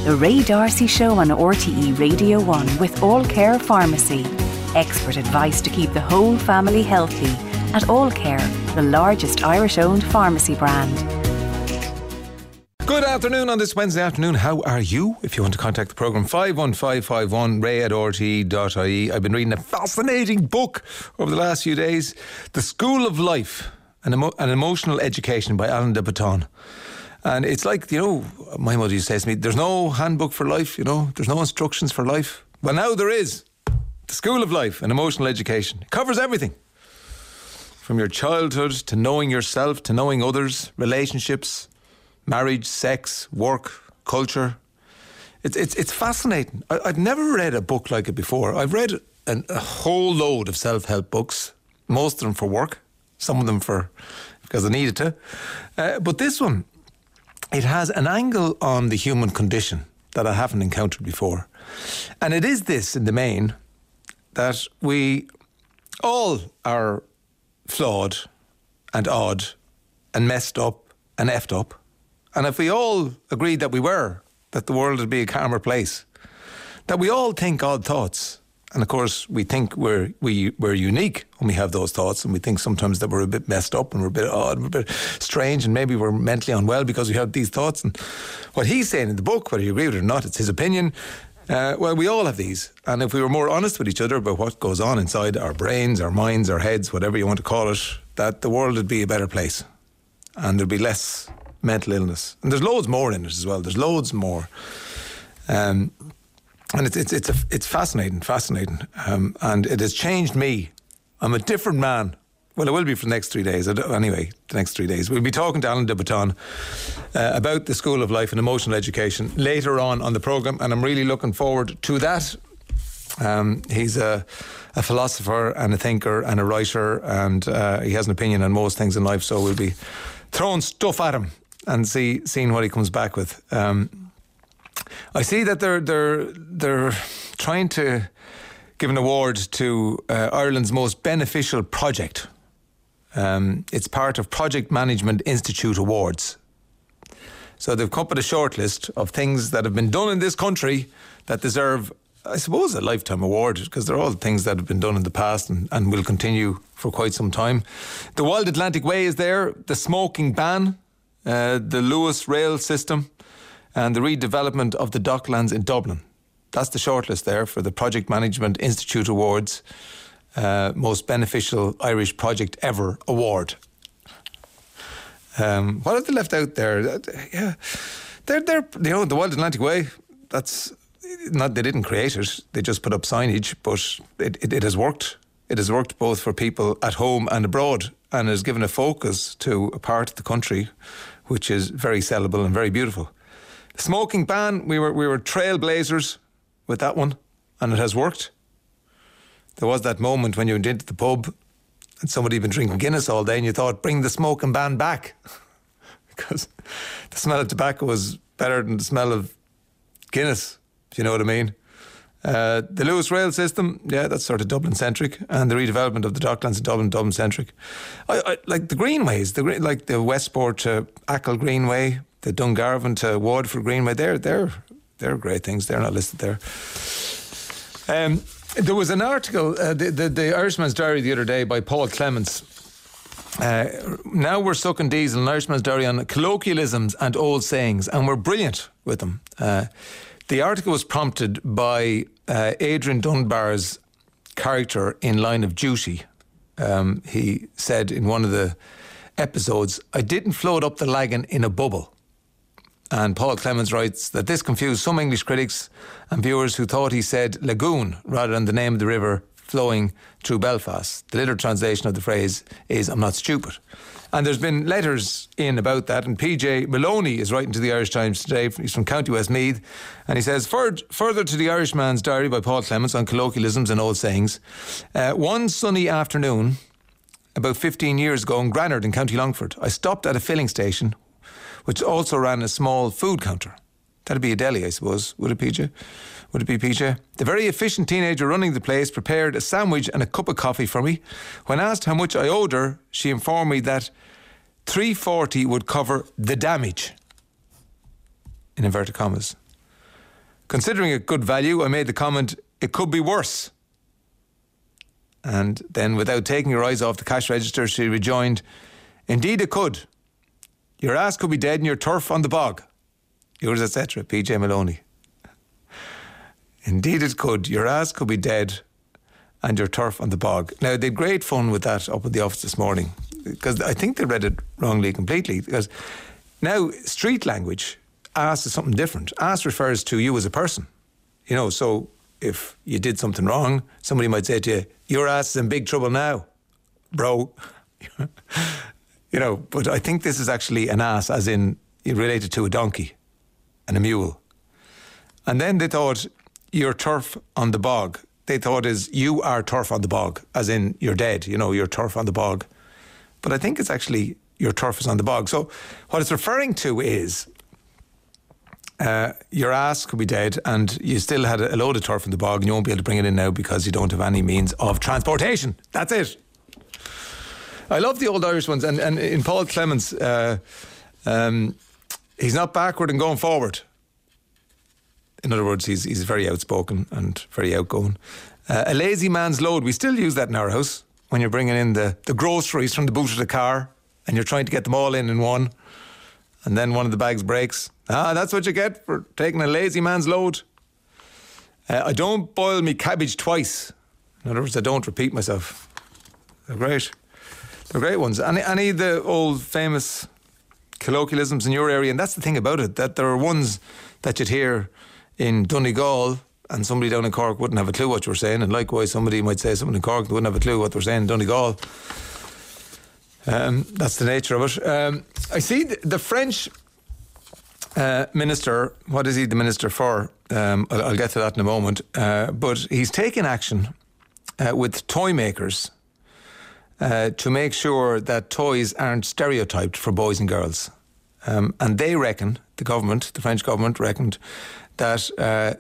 The Ray D'Arcy Show on RTE Radio 1 with All Care Pharmacy. Expert advice to keep the whole family healthy at All Care, the largest Irish-owned pharmacy brand. Good afternoon on this Wednesday afternoon. How are you? If you want to contact the programme, 51551 ray@rte.ie. I've been reading a fascinating book over the last few days, The School of Life, an Emotional Education by Alain de Botton. And it's like, my mother used to say to me, there's no handbook for life, there's no instructions for life. Well, now there is. The School of Life, an Emotional Education. It covers everything. From your childhood to knowing yourself, to knowing others, relationships, marriage, sex, work, culture. It's fascinating. I've never read a book like it before. I've read a whole load of self-help books, most of them for work, some of them because I needed to. But this one, it has an angle on the human condition that I haven't encountered before. And it is this, in the main, that we all are flawed and odd and messed up and effed up. And if we all agreed that we were, that the world would be a calmer place, that we all think odd thoughts. And of course, we think we're unique when we have those thoughts, and we think sometimes that we're a bit messed up and we're a bit odd and we're a bit strange, and maybe we're mentally unwell because we have these thoughts. And what he's saying in the book, whether you agree with it or not, it's his opinion. Well, we all have these. And if we were more honest with each other about what goes on inside our brains, our minds, our heads, whatever you want to call it, that the world would be a better place. And there'd be less mental illness. And there's loads more in it as well. There's loads more. And it's fascinating. And it has changed me. I'm a different man. Well, I will be for the next 3 days. Anyway, the next 3 days. We'll be talking to Alain de Botton about the School of Life and Emotional Education later on the programme, and I'm really looking forward to that. He's a philosopher and a thinker and a writer, and he has an opinion on most things in life, so we'll be throwing stuff at him and seeing what he comes back with. I see that they're trying to give an award to Ireland's most beneficial project. It's part of Project Management Institute Awards. So they've come up with a short list of things that have been done in this country that deserve, I suppose, a lifetime award, because they're all things that have been done in the past and will continue for quite some time. The Wild Atlantic Way is there, the smoking ban, the Luas rail system, and the redevelopment of the Docklands in Dublin. That's the shortlist there for the Project Management Institute Awards, Most Beneficial Irish Project Ever Award. What have they left out there? They're the Wild Atlantic Way. That's not, they didn't create it. They just put up signage, but it has worked. It has worked both for people at home and abroad, and has given a focus to a part of the country which is very sellable and very beautiful. The smoking ban, we were trailblazers with that one, and it has worked. There was that moment when you went into the pub and somebody had been drinking Guinness all day and you thought, bring the smoking ban back. Because the smell of tobacco was better than the smell of Guinness, if you know what I mean. The Luas rail system, that's sort of Dublin-centric, and the redevelopment of the Docklands in Dublin-centric. I like the greenways, like the Westport to Achill Greenway, the Dungarvan to Waterford Greenway. They're great things. They're not listed there. There was an article, the Irishman's Diary the other day by Paul Clements. Now we're sucking diesel, an Irishman's Diary on colloquialisms and old sayings, and we're brilliant with them. The article was prompted by Adrian Dunbar's character in Line of Duty. He said in one of the episodes, I didn't float up the lagan in a bubble. And Paul Clements writes that this confused some English critics and viewers who thought he said lagoon rather than the name of the river flowing through Belfast. The literal translation of the phrase is, I'm not stupid. And there's been letters in about that, and PJ Maloney is writing to the Irish Times today. He's from County Westmeath, and he says, further to the Irishman's Diary by Paul Clements on colloquialisms and old sayings. One sunny afternoon, about 15 years ago in Granard in County Longford, I stopped at a filling station which also ran a small food counter. That'd be a deli, I suppose. Would it, PJ? Would it be, PJ? The very efficient teenager running the place prepared a sandwich and a cup of coffee for me. When asked how much I owed her, she informed me that $3.40 would cover the damage, in inverted commas. Considering it good value, I made the comment, it could be worse. And then, without taking her eyes off the cash register, she rejoined, indeed it could. Your ass could be dead and your turf on the bog. Yours, etc., PJ Maloney. Indeed it could. Your ass could be dead and your turf on the bog. Now, they had great fun with that up at the office this morning, because I think they read it wrongly completely. Because now, street language, ass is something different. Ass refers to you as a person. You know, so if you did something wrong, somebody might say to you, your ass is in big trouble now, bro. You know, but I think this is actually an ass, as in related to a donkey and a mule. And then they thought, your turf on the bog. They thought is, you are turf on the bog, as in you're dead, you know, your turf on the bog. But I think it's actually, your turf is on the bog. So what it's referring to is, your ass could be dead and you still had a load of turf in the bog and you won't be able to bring it in now because you don't have any means of transportation. That's it. I love the old Irish ones, and in Paul Clements, he's not backward and going forward. In other words, he's very outspoken and very outgoing. A lazy man's load, we still use that in our house when you're bringing in the groceries from the boot of the car and you're trying to get them all in one, and then one of the bags breaks. That's what you get for taking a lazy man's load. I don't boil me cabbage twice. In other words, I don't repeat myself. They're great. They're great ones. Any of the old famous colloquialisms in your area, and that's the thing about it, that there are ones that you'd hear in Donegal and somebody down in Cork wouldn't have a clue what you were saying, and likewise somebody might say something in Cork that wouldn't have a clue what they were saying in Donegal. That's the nature of it. I see the French minister, what is he the minister for? I'll get to that in a moment. But he's taken action with toy makers to make sure that toys aren't stereotyped for boys and girls. And they reckon, the French government reckoned that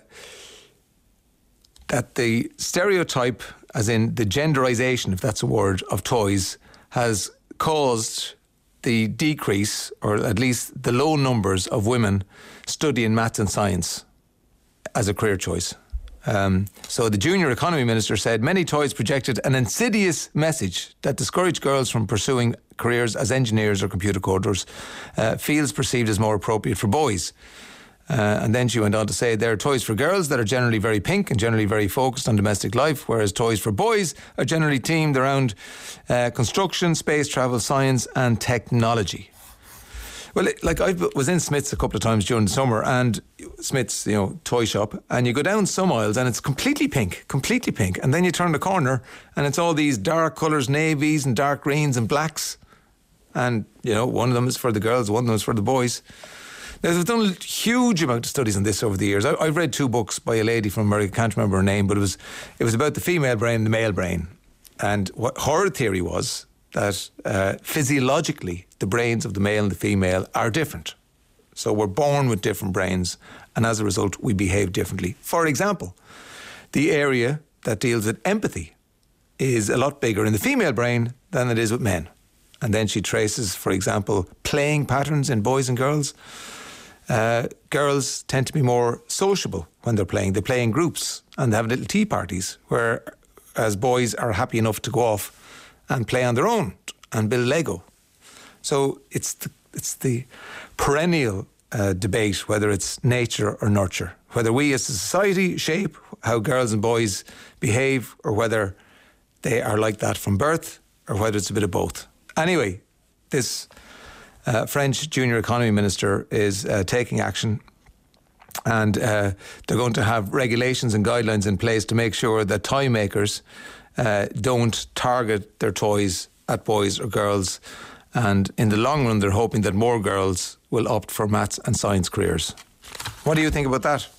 that the stereotype, as in the genderisation, if that's a word, of toys, has caused the decrease, or at least the low numbers of women studying maths and science as a career choice. So the junior economy minister said many toys projected an insidious message that discouraged girls from pursuing careers as engineers or computer coders, fields perceived as more appropriate for boys. And then she went on to say there are toys for girls that are generally very pink and generally very focused on domestic life, whereas toys for boys are generally themed around construction, space travel, science and technology. Well, like I was in Smith's a couple of times during the summer, and Smith's, you know, toy shop, and you go down some aisles and it's completely pink, and then you turn the corner and it's all these dark colours, navies and dark greens and blacks, and, you know, one of them is for the girls, one of them is for the boys. Now, they've done a huge amount of studies on this over the years. I've read 2 books by a lady from America, can't remember her name, but it was about the female brain and the male brain. And what her theory was that physiologically the brains of the male and the female are different. So we're born with different brains, and as a result we behave differently. For example, the area that deals with empathy is a lot bigger in the female brain than it is with men. And then she traces, for example, playing patterns in boys and girls. Girls tend to be more sociable when they're playing. They play in groups and they have little tea parties, whereas boys are happy enough to go off and play on their own and build Lego. So it's the perennial debate whether it's nature or nurture, whether we as a society shape how girls and boys behave, or whether they are like that from birth, or whether it's a bit of both. Anyway, this French junior economy minister is taking action, and they're going to have regulations and guidelines in place to make sure that toy makers don't target their toys at boys or girls. And in the long run, they're hoping that more girls will opt for maths and science careers. What do you think about that?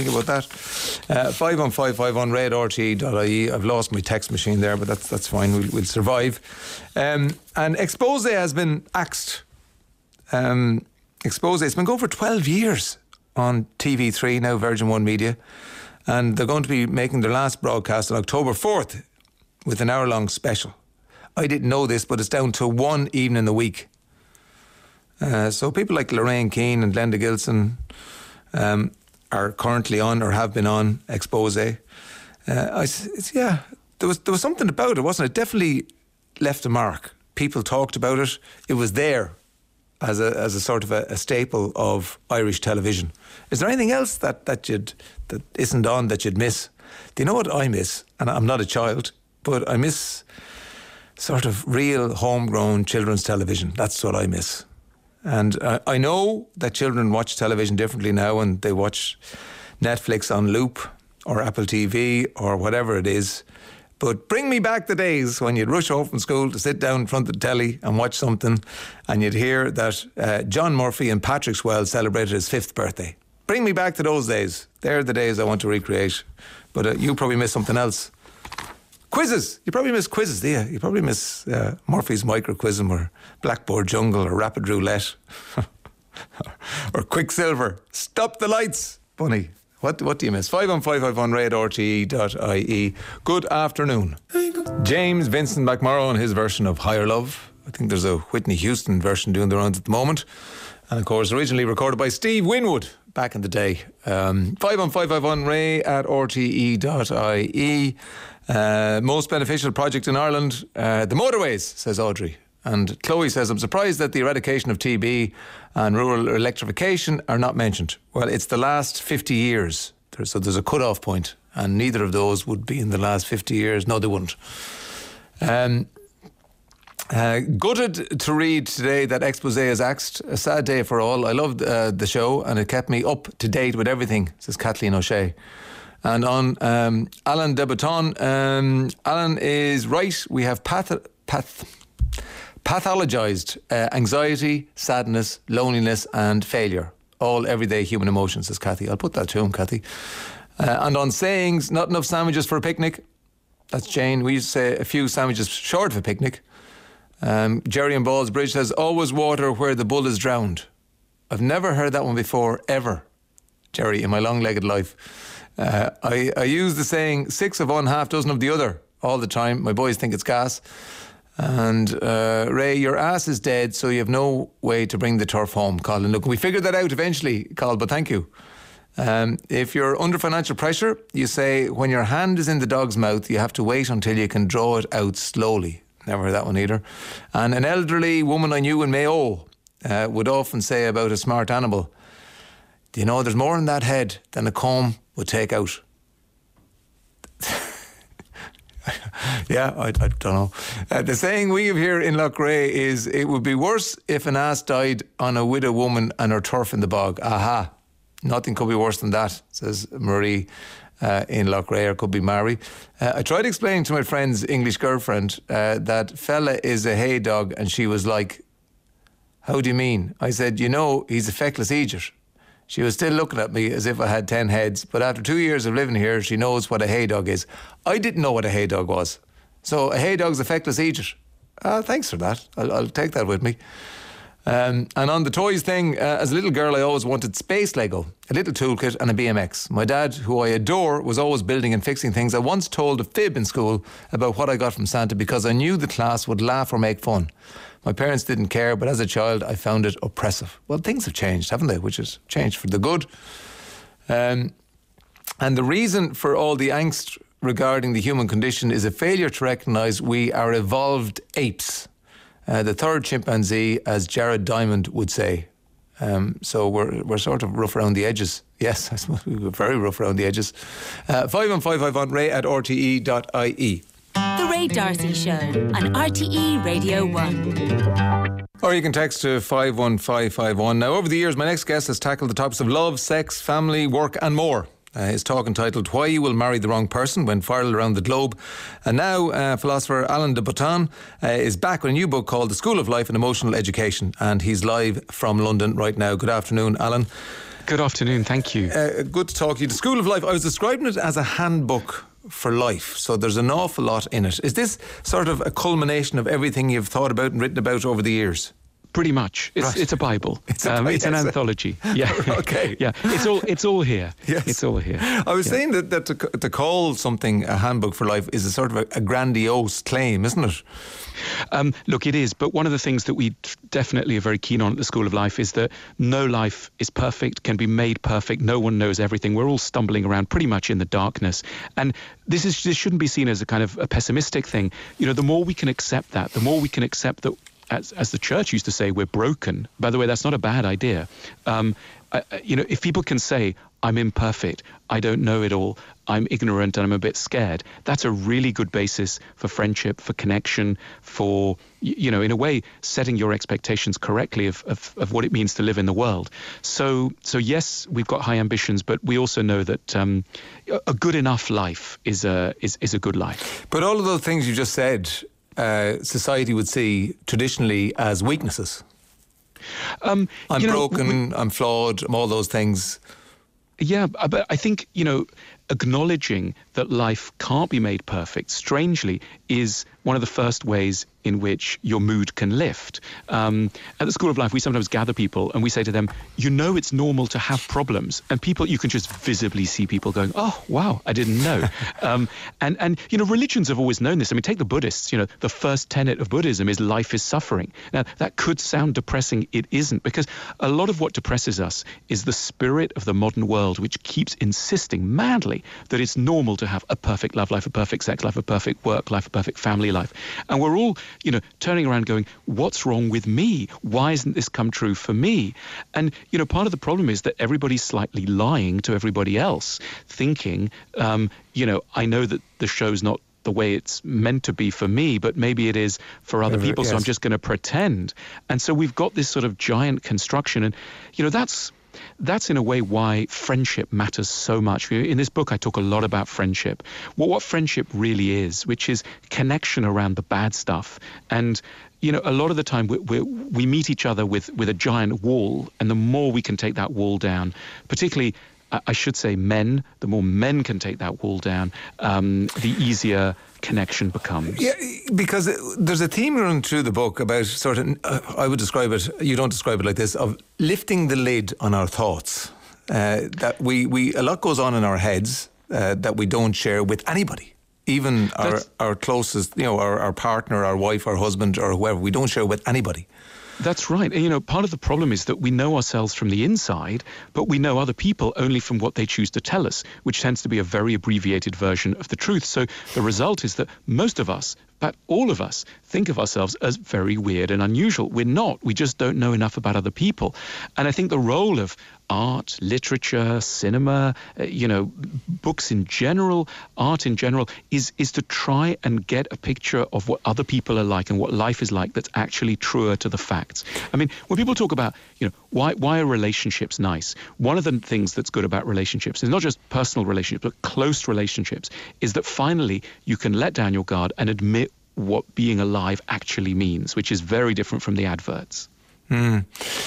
51551 red.rte.ie. I've lost my text machine there, but that's fine. We'll survive. And Expose has been axed. Expose, it's been going for 12 years on TV3, now Virgin One Media. And they're going to be making their last broadcast on October 4th with an hour-long special. I didn't know this, but it's down to one evening a week. So people like Lorraine Keane and Glenda Gilson are currently on or have been on expose. There was something about it, wasn't it? Definitely left a mark. People talked about it. It was there as a sort of a staple of Irish television. Is there anything else that isn't on that you'd miss? Do you know what I miss? And I'm not a child, but I miss sort of real homegrown children's television. That's what I miss. And I know that children watch television differently now, and they watch Netflix on loop or Apple TV or whatever it is. But bring me back the days when you'd rush home from school to sit down in front of the telly and watch something, and you'd hear that John Murphy in Patrick's Well celebrated his 5th birthday. Bring me back to those days. They're the days I want to recreate. But you probably miss something else. Quizzes. You probably miss quizzes, do you? You probably miss Murphy's Micro Quizum or Blackboard Jungle or Rapid Roulette or Quicksilver. Stop the lights, Bunny. What do you miss? 51551 ray@rte.ie. Good afternoon. James Vincent McMorrow and his version of Higher Love. I think there's a Whitney Houston version doing the rounds at the moment. And of course, originally recorded by Steve Winwood back in the day. 51551 ray@rte.ie. Most beneficial project in Ireland, the motorways, says Audrey. And Chloe says, I'm surprised that the eradication of TB and rural electrification are not mentioned. Well, it's the last 50 years. So there's a cut-off point, and neither of those would be in the last 50 years. No, they wouldn't. Gutted to read today that expose is axed. A sad day for all. I loved the show, and it kept me up to date with everything, says Kathleen O'Shea. And on Alan Debaton, Alan is right. We have pathologized anxiety, sadness, loneliness and failure. All everyday human emotions, says Kathy. I'll put that to him, Kathy. And on sayings, not enough sandwiches for a picnic. That's Jane. We used to say a few sandwiches short of a picnic. Jerry in Ballsbridge says, always water where the bull is drowned. I've never heard that one before, ever, Jerry, in my long-legged life. I use the saying, 6 of one, half dozen of the other, all the time. My boys think it's gas. And Ray, your ass is dead, so you have no way to bring the turf home, Colin. Look, we figured that out eventually, Colin, but thank you. If you're under financial pressure, you say, when your hand is in the dog's mouth, you have to wait until you can draw it out slowly. Never heard that one either. And an elderly woman I knew in Mayo would often say about a smart animal, do you know there's more in that head than a comb would take out? Yeah, I don't know. The saying we have here in Loughrea is, it would be worse if an ass died on a widow woman and her turf in the bog. Aha. Nothing could be worse than that, says Marie in Loughrea, could be Mary. I tried explaining to my friend's English girlfriend that fella is a hay dog, and she was like, how do you mean? I said, you know, he's a feckless Egypt. She was still looking at me as if I had 10 heads, but after 2 years of living here, she knows what a hay dog is. I didn't know what a hay dog was. So a hay dog's a feckless Egypt. Thanks for that. I'll take that with me. And on the toys thing, as a little girl, I always wanted space Lego, a little toolkit and a BMX. My dad, who I adore, was always building and fixing things. I once told a fib in school about what I got from Santa because I knew the class would laugh or make fun. My parents didn't care, but as a child, I found it oppressive. Well, things have changed, haven't they? Which has changed for the good. And the reason for all the angst regarding the human condition is a failure to recognise we are evolved apes. The third chimpanzee, as Jared Diamond would say. So we're sort of rough around the edges. Yes, I suppose we were very rough around the edges. 51551 ray@rte.ie. The Ray D'Arcy Show on RTE Radio 1. Or you can text to 51551. Now, over the years, my next guest has tackled the topics of love, sex, family, work and more. His talk entitled Why You Will Marry the Wrong Person went viral around the globe. And now philosopher Alan de Botton is back with a new book called The School of Life and Emotional Education, and he's live from London right now. Good afternoon, Alan. Good afternoon, thank you. Good to talk to you. The School of Life, I was describing it as a handbook for life, so there's an awful lot in it. Is this sort of a culmination of everything you've thought about and written about over the years? Pretty much. It's a Bible. It's an anthology. Yeah. Okay. Yeah. It's all here. Yes. It's all here. I was saying that to call something a handbook for life is a sort of a grandiose claim, isn't it? Look, it is. But one of the things that we definitely are very keen on at the School of Life is that no life is perfect, can be made perfect. No one knows everything. We're all stumbling around pretty much in the darkness. And this shouldn't be seen as a kind of a pessimistic thing. You know, the more we can accept that, the more we can accept that, as the church used to say, we're broken. By the way, that's not a bad idea. If people can say, I'm imperfect, I don't know it all, I'm ignorant and I'm a bit scared, that's a really good basis for friendship, for connection, for, in a way, setting your expectations correctly of what it means to live in the world. So yes, we've got high ambitions, but we also know that a good enough life is a good life. But all of those things you just said, society would see traditionally as weaknesses. I'm broken, I'm flawed, all those things. Yeah, but I think, acknowledging that life can't be made perfect, strangely, is one of the first ways in which your mood can lift. At the School of Life, we sometimes gather people and we say to them, it's normal to have problems. And you can just visibly see people going, oh, wow, I didn't know. And religions have always known this. I mean, take the Buddhists, the first tenet of Buddhism is life is suffering. Now, that could sound depressing. It isn't, because a lot of what depresses us is the spirit of the modern world, which keeps insisting madly that it's normal to have a perfect love life, a perfect sex life, a perfect work life, a perfect family life. And we're all, turning around going, what's wrong with me? Why isn't this come true for me? And, part of the problem is that everybody's slightly lying to everybody else, thinking, I know that the show's not the way it's meant to be for me, but maybe it is for other people, yes. So I'm just going to pretend. And so we've got this sort of giant construction. And, that's in a way why friendship matters so much. In this book, I talk a lot about friendship. What friendship really is, which is connection around the bad stuff. And, a lot of the time we meet each other with a giant wall, and the more we can take that wall down, particularly, I should say men, the more men can take that wall down, the easier connection becomes. Yeah, because there's a theme running through the book about sort of, I would describe it, you don't describe it like this, of lifting the lid on our thoughts. That we a lot goes on in our heads that we don't share with anybody. Even our closest, our partner, our wife, our husband, or whoever, we don't share with anybody. That's right. And, part of the problem is that we know ourselves from the inside, but we know other people only from what they choose to tell us, which tends to be a very abbreviated version of the truth. So the result is that most of us, but all of us, think of ourselves as very weird and unusual. We're not. We just don't know enough about other people. And I think the role of art, literature, cinema, books in general, art in general, is to try and get a picture of what other people are like and what life is like that's actually truer to the facts. I mean, when people talk about, why are relationships nice? One of the things that's good about relationships is not just personal relationships, but close relationships, is that finally you can let down your guard and admit what being alive actually means, which is very different from the adverts. Well,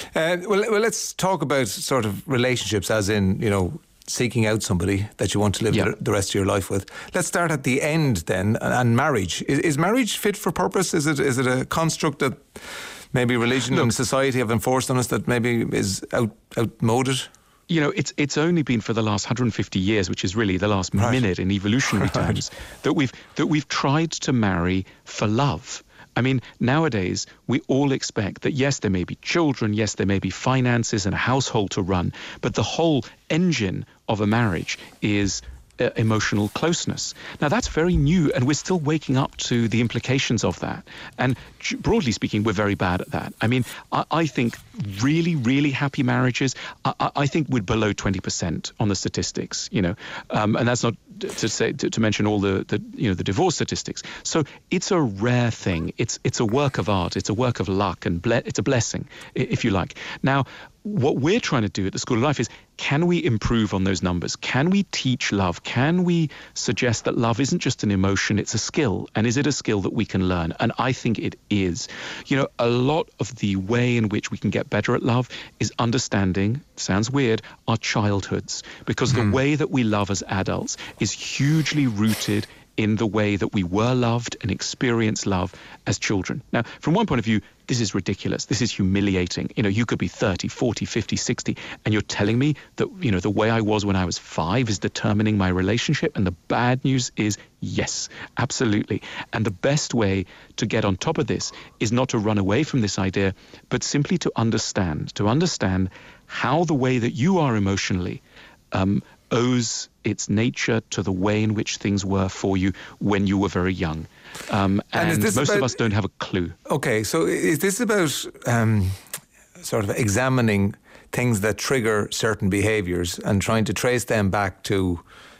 let's talk about sort of relationships, as in, seeking out somebody that you want to live the rest of your life with. Let's start at the end then, and marriage. Is marriage fit for purpose? Is it a construct that maybe religion and society have enforced on us that maybe is outmoded? It's only been for the last 150 years, which is really the last minute in evolutionary terms, that we've tried to marry for love. I mean, nowadays, we all expect that, yes, there may be children, yes, there may be finances and a household to run, but the whole engine of a marriage is emotional closeness. Now, that's very new, and we're still waking up to the implications of that. And broadly speaking, we're very bad at that. I mean, I think really, really happy marriages, I think we're below 20% on the statistics, and that's not to mention all the divorce statistics. So it's a rare thing. It's a work of art. It's a work of luck, and it's a blessing, if you like. Now, what we're trying to do at the School of Life is, can we improve on those numbers? Can we teach love? Can we suggest that love isn't just an emotion, it's a skill? And is it a skill that we can learn? And I think it is. A lot of the way in which we can get better at love is understanding, sounds weird, our childhoods. Because the way that we love as adults is hugely rooted in the way that we were loved and experienced love as children. Now, from one point of view, this is ridiculous. This is humiliating. You could be 30, 40, 50, 60, and you're telling me that, the way I was when I was 5 is determining my relationship. And the bad news is, yes, absolutely. And the best way to get on top of this is not to run away from this idea, but simply to understand how the way that you are emotionally owes its nature to the way in which things were for you when you were very young. And most of us don't have a clue. Okay, so is this about sort of examining things that trigger certain behaviours and trying to trace them back to,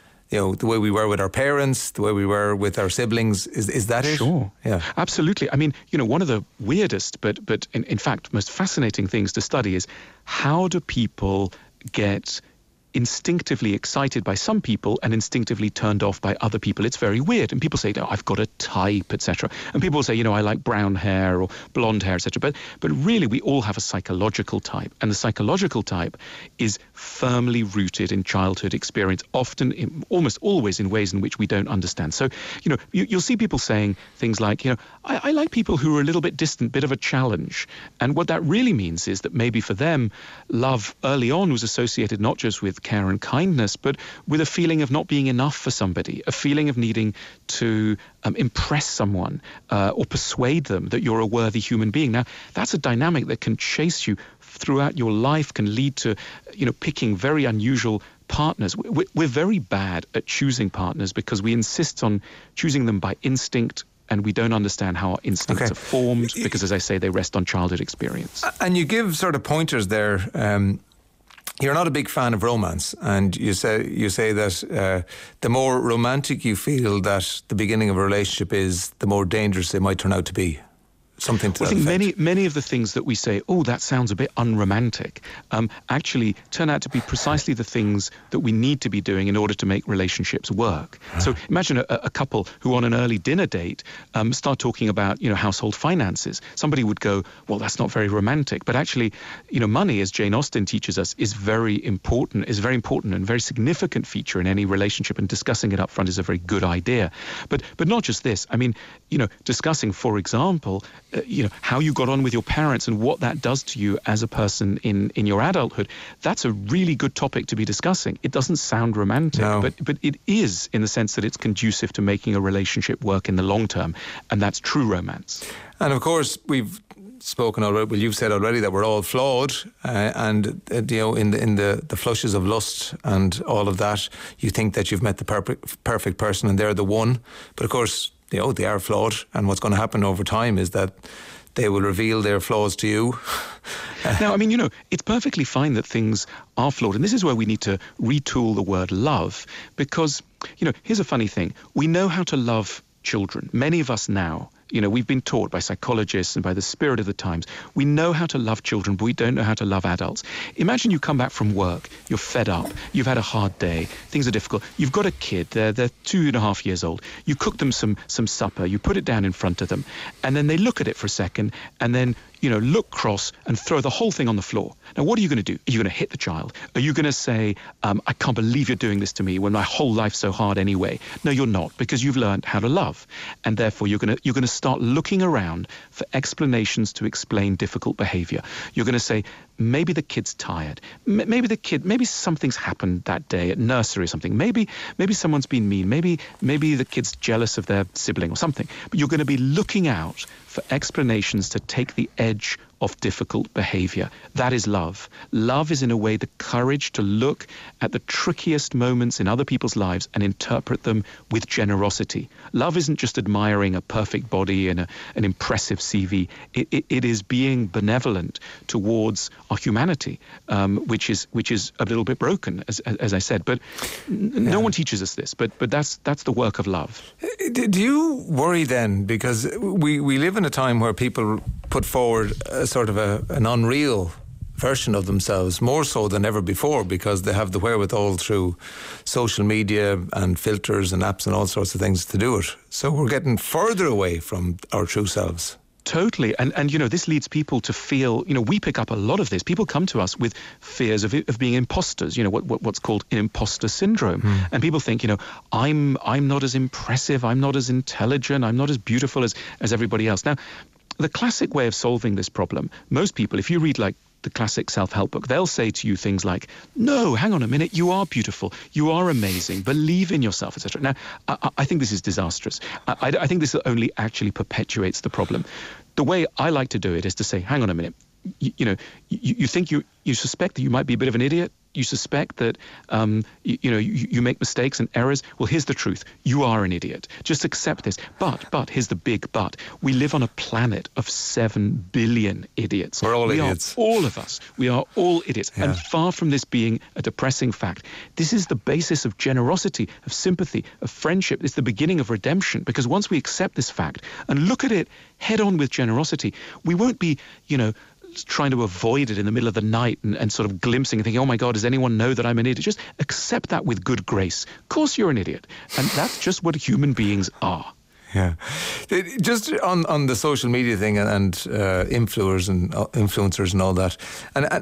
the way we were with our parents, the way we were with our siblings? Is that it? Sure. Yeah. Absolutely. I mean, one of the weirdest, but in fact most fascinating things to study is how do people get instinctively excited by some people and instinctively turned off by other people. It's very weird. And people say, I've got a type, etc. And people say, I like brown hair or blonde hair, etc. But really, we all have a psychological type. And the psychological type is firmly rooted in childhood experience, often, almost always in ways in which we don't understand. So, you'll see people saying things like, I like people who are a little bit distant, bit of a challenge. And what that really means is that maybe for them, love early on was associated not just with care and kindness, but with a feeling of not being enough for somebody, a feeling of needing to impress someone or persuade them that you're a worthy human being. Now, that's a dynamic that can chase you throughout your life, can lead to, picking very unusual partners. We're very bad at choosing partners because we insist on choosing them by instinct, and we don't understand how our instincts are formed because, as I say, they rest on childhood experience. And you give sort of pointers there. You're not a big fan of romance, and you say that the more romantic you feel that the beginning of a relationship is, the more dangerous it might turn out to be. Something to that effect. I think many of the things that we say, that sounds a bit unromantic, actually turn out to be precisely the things that we need to be doing in order to make relationships work. So imagine a couple who on an early dinner date start talking about, household finances. Somebody would go, well, that's not very romantic. But actually, money, as Jane Austen teaches us, is very important and very significant feature in any relationship, and discussing it up front is a very good idea. But not just this. I mean, discussing, for example, how you got on with your parents and what that does to you as a person in your adulthood, that's a really good topic to be discussing. It doesn't sound romantic, but it is, in the sense that it's conducive to making a relationship work in the long term, and that's true romance. And of course, we've spoken already, well, you've said already that we're all flawed, and in the flushes of lust and all of that, you think that you've met the perfect person and they're the one, but of course, they are flawed, and what's going to happen over time is that they will reveal their flaws to you. Now, I mean, it's perfectly fine that things are flawed, and this is where we need to retool the word love, because, here's a funny thing. We know how to love children. Many of us now, we've been taught by psychologists and by the spirit of the times. We know how to love children, but we don't know how to love adults. Imagine you come back from work, you're fed up, you've had a hard day, things are difficult. You've got a kid, they're 2.5 years old. You cook them some supper, you put it down in front of them, and then they look at it for a second, and then look cross and throw the whole thing on the floor. Now, what are you going to do? Are you going to hit the child? Are you going to say, I can't believe you're doing this to me when my whole life's so hard anyway? No, you're not, because you've learned how to love. And therefore, you're going to start looking around for explanations to explain difficult behavior. You're going to say, maybe the kid's tired. Maybe something's happened that day at nursery or something. Maybe someone's been mean. Maybe the kid's jealous of their sibling or something. But you're going to be looking out for explanations to take the edge of difficult behavior. That is love. Love is, in a way, the courage to look at the trickiest moments in other people's lives and interpret them with generosity. Love isn't just admiring a perfect body and an impressive CV. It is being benevolent towards our humanity, which is a little bit broken, as I said. But no one teaches us this. But that's the work of love. Do you worry then, because we live in a time where people put forward a sort of an unreal version of themselves, more so than ever before, because they have the wherewithal through social media and filters and apps and all sorts of things to do it. So we're getting further away from our true selves. Totally. And this leads people to feel, we pick up a lot of this. People come to us with fears of being imposters, what's called imposter syndrome. And people think, I'm not as impressive, I'm not as intelligent, I'm not as beautiful as everybody else. Now, the classic way of solving this problem, most people, if you read like the classic self-help book, they'll say to you things like, no, hang on a minute, you are beautiful, you are amazing, believe in yourself, etc. Now, I think this is disastrous. I think this only actually perpetuates the problem. The way I like to do it is to say, hang on a minute, you think you suspect that you might be a bit of an idiot, you suspect that you make mistakes and errors. Well, here's the truth. You are an idiot. Just accept this. But here's the big but. We live on a planet of 7 billion idiots. We're all idiots. All of us. We are all idiots. Yeah. And far from this being a depressing fact, this is the basis of generosity, of sympathy, of friendship. It's the beginning of redemption. Because once we accept this fact and look at it head on with generosity, we won't be, trying to avoid it in the middle of the night and sort of glimpsing and thinking, oh my God, does anyone know that I'm an idiot? Just accept that with good grace. Of course you're an idiot. And that's just what human beings are. Yeah. Just on the social media thing and influencers and all that. And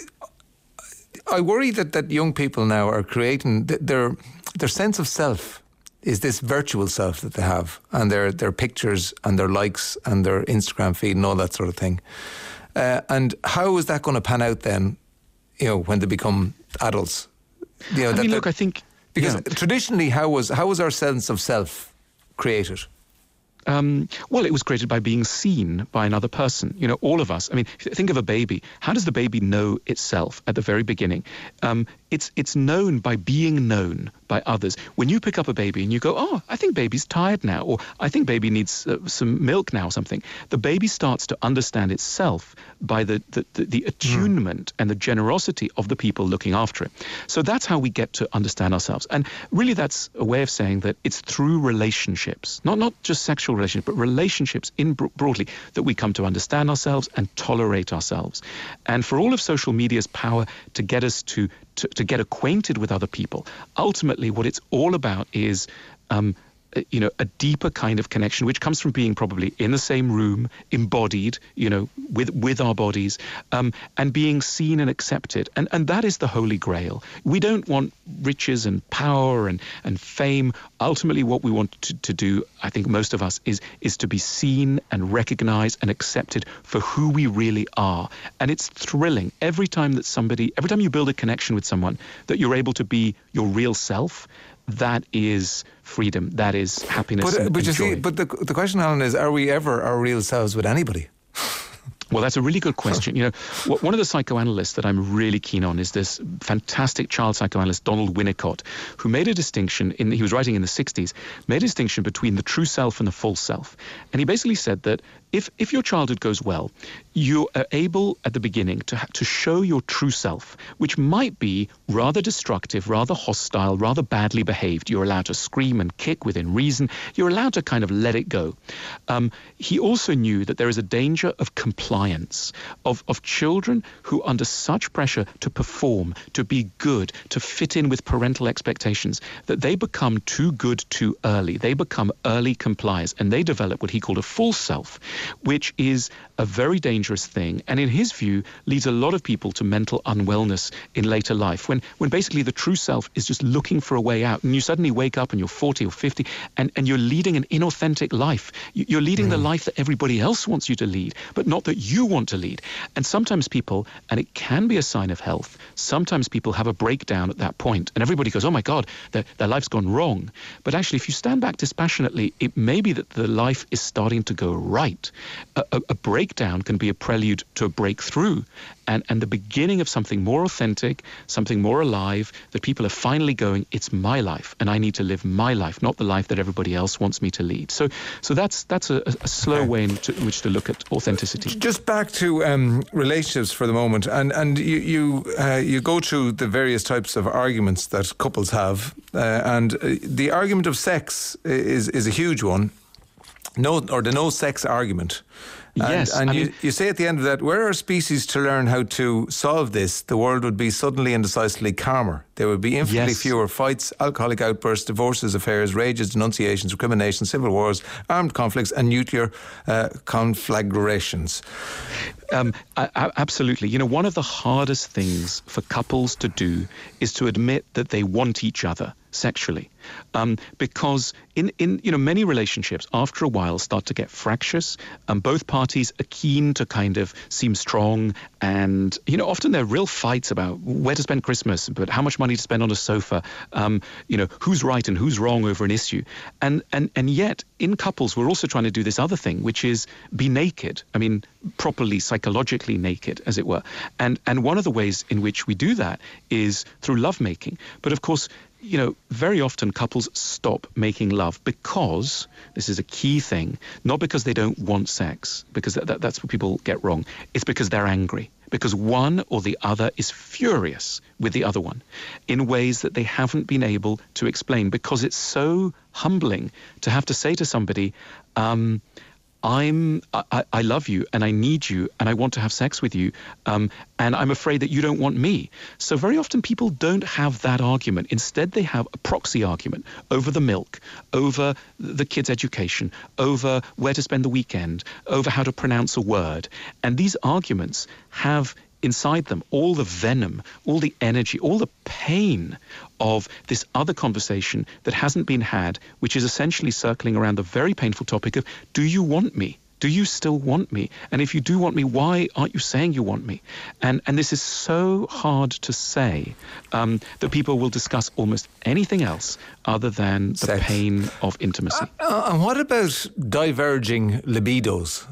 I worry that young people now are creating their sense of self is this virtual self that they have, and their pictures and their likes and their Instagram feed and all that sort of thing. And how is that going to pan out then, when they become adults? I think... Because traditionally, how was our sense of self created? Well, it was created by being seen by another person. All of us. I mean, think of a baby. How does the baby know itself at the very beginning? It's known by being known by others. When you pick up a baby and you go, oh, I think baby's tired now, or I think baby needs some milk now or something, the baby starts to understand itself by the attunement and the generosity of the people looking after it. So that's how we get to understand ourselves. And really that's a way of saying that it's through relationships, not just sexual relationships, but relationships broadly, that we come to understand ourselves and tolerate ourselves. And for all of social media's power to get us to get acquainted with other people, ultimately what it's all about is a deeper kind of connection, which comes from being probably in the same room, embodied, with our bodies, and being seen and accepted. And that is the holy grail. We don't want riches and power and fame. Ultimately, what we want to do, I think most of us, is to be seen and recognized and accepted for who we really are. And it's thrilling every time you build a connection with someone, that you're able to be your real self. That is freedom. That is happiness. But you see, the question, Alan, is: are we ever our real selves with anybody? Well, that's a really good question. One of the psychoanalysts that I'm really keen on is this fantastic child psychoanalyst, Donald Winnicott, who made a distinction, he was writing in the 60s, made a distinction between the true self and the false self. And he basically said that if your childhood goes well, you are able at the beginning to show your true self, which might be rather destructive, rather hostile, rather badly behaved. You're allowed to scream and kick within reason. You're allowed to kind of let it go. He also knew that there is a danger of compliance, of children who, under such pressure to perform, to be good, to fit in with parental expectations, that they become too good too early. They become early compliers, and they develop what he called a false self, which is a very dangerous thing, and in his view leads a lot of people to mental unwellness in later life, when basically the true self is just looking for a way out, and you suddenly wake up and you're 40 or 50 and you're leading an inauthentic life. You're leading the life that everybody else wants you to lead, but not that you want to lead. And sometimes people, and it can be a sign of health, sometimes people have a breakdown at that point, and everybody goes, oh my God, their life's gone wrong. But actually, if you stand back dispassionately, it may be that the life is starting to go right. A breakdown can be a prelude to a breakthrough, and the beginning of something more authentic, something more alive, that people are finally going, it's my life, and I need to live my life, not the life that everybody else wants me to lead. So that's a slow way in which to look at authenticity. Just back to relationships for the moment, and you go through the various types of arguments that couples have, and the argument of sex is a huge one. The no sex argument. Yes. And you say at the end of that, were our species to learn how to solve this, the world would be suddenly and decisively calmer. There would be infinitely fewer fights, alcoholic outbursts, divorces, affairs, rages, denunciations, recriminations, civil wars, armed conflicts and nuclear conflagrations. Absolutely. One of the hardest things for couples to do is to admit that they want each other sexually, because in many relationships after a while start to get fractious, and both parties are keen to kind of seem strong, and often there are real fights about where to spend Christmas, but how much money to spend on a sofa, who's right and who's wrong over an issue, and yet in couples we're also trying to do this other thing, which is be naked. I mean, properly psychologically naked, as it were, and one of the ways in which we do that is through lovemaking. But of course, very often couples stop making love because, this is a key thing, not because they don't want sex, because that's what people get wrong. It's because they're angry, because one or the other is furious with the other one in ways that they haven't been able to explain, because it's so humbling to have to say to somebody, I love you and I need you and I want to have sex with you, and I'm afraid that you don't want me. So very often people don't have that argument. Instead, they have a proxy argument over the milk, over the kids' education, over where to spend the weekend, over how to pronounce a word. And these arguments have inside them all the venom, all the energy, all the pain of this other conversation that hasn't been had, which is essentially circling around the very painful topic of, do you want me? Do you still want me? And if you do want me, why aren't you saying you want me? And this is so hard to say, that people will discuss almost anything else other than the pain of intimacy. And what about diverging libidos?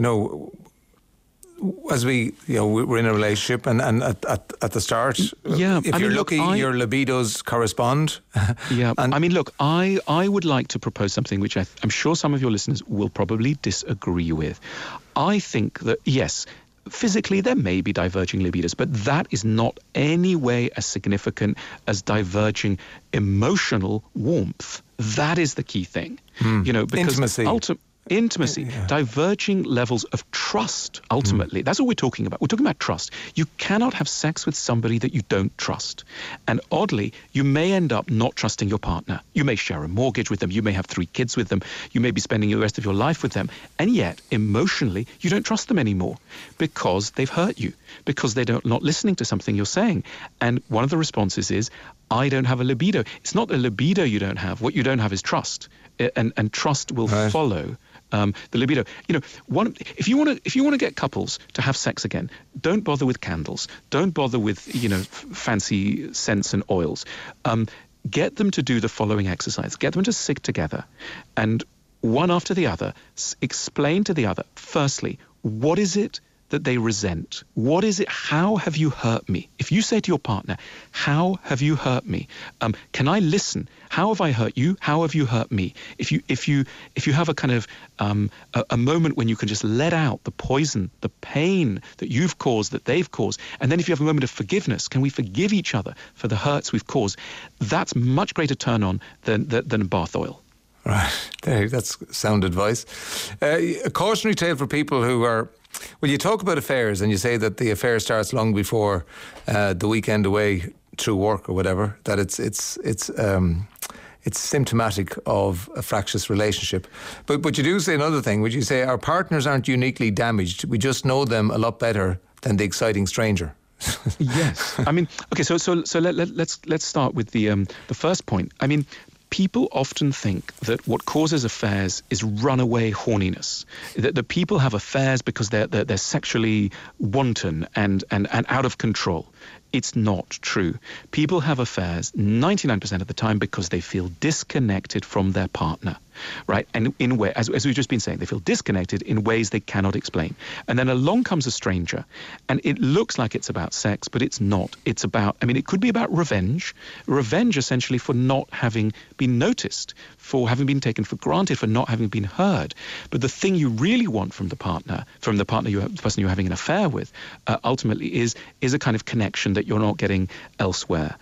As we're in a relationship, and at the start, if you're lucky, your libidos correspond. Yeah, I would like to propose something which I'm sure some of your listeners will probably disagree with. I think that, yes, physically there may be diverging libidos, but that is not any way as significant as diverging emotional warmth. That is the key thing. Because Intimacy, diverging levels of trust, ultimately. That's what we're talking about. We're talking about trust. You cannot have sex with somebody that you don't trust. And oddly, you may end up not trusting your partner. You may share a mortgage with them. You may have 3 kids with them. You may be spending the rest of your life with them. And yet, emotionally, you don't trust them anymore because they've hurt you, because they're not listening to something you're saying. And one of the responses is, I don't have a libido. It's not a libido you don't have. What you don't have is trust. And trust will follow the libido. If you want to get couples to have sex again, don't bother with candles. Don't bother with fancy scents and oils. Get them to do the following exercise. Get them to sit together, and one after the other, explain to the other. Firstly, what is it that they resent? What is it? How have you hurt me? If you say to your partner, how have you hurt me? Can I listen? How have I hurt you? How have you hurt me? If you have a kind of a moment when you can just let out the poison, the pain that you've caused, that they've caused, and then if you have a moment of forgiveness, can we forgive each other for the hurts we've caused? That's much greater turn on than bath oil. Right, that's sound advice. A cautionary tale for people who are. Well, you talk about affairs and you say that the affair starts long before the weekend away through work or whatever, that it's symptomatic of a fractious relationship. But you do say another thing, which you say our partners aren't uniquely damaged. We just know them a lot better than the exciting stranger. Yes. I mean, okay, so let's start with the first point. I mean, people often think that what causes affairs is runaway horniness. That people have affairs because they're sexually wanton and out of control. It's not true. People have affairs 99% of the time because they feel disconnected from their partner, right? And in way, as we've just been saying, they feel disconnected in ways they cannot explain. And then along comes a stranger, and it looks like it's about sex, but it's not. It's about, it could be about revenge essentially for not having been noticed, for having been taken for granted, for not having been heard. But the thing you really want from the person you're having an affair with, ultimately is a kind of connection that you're not getting elsewhere.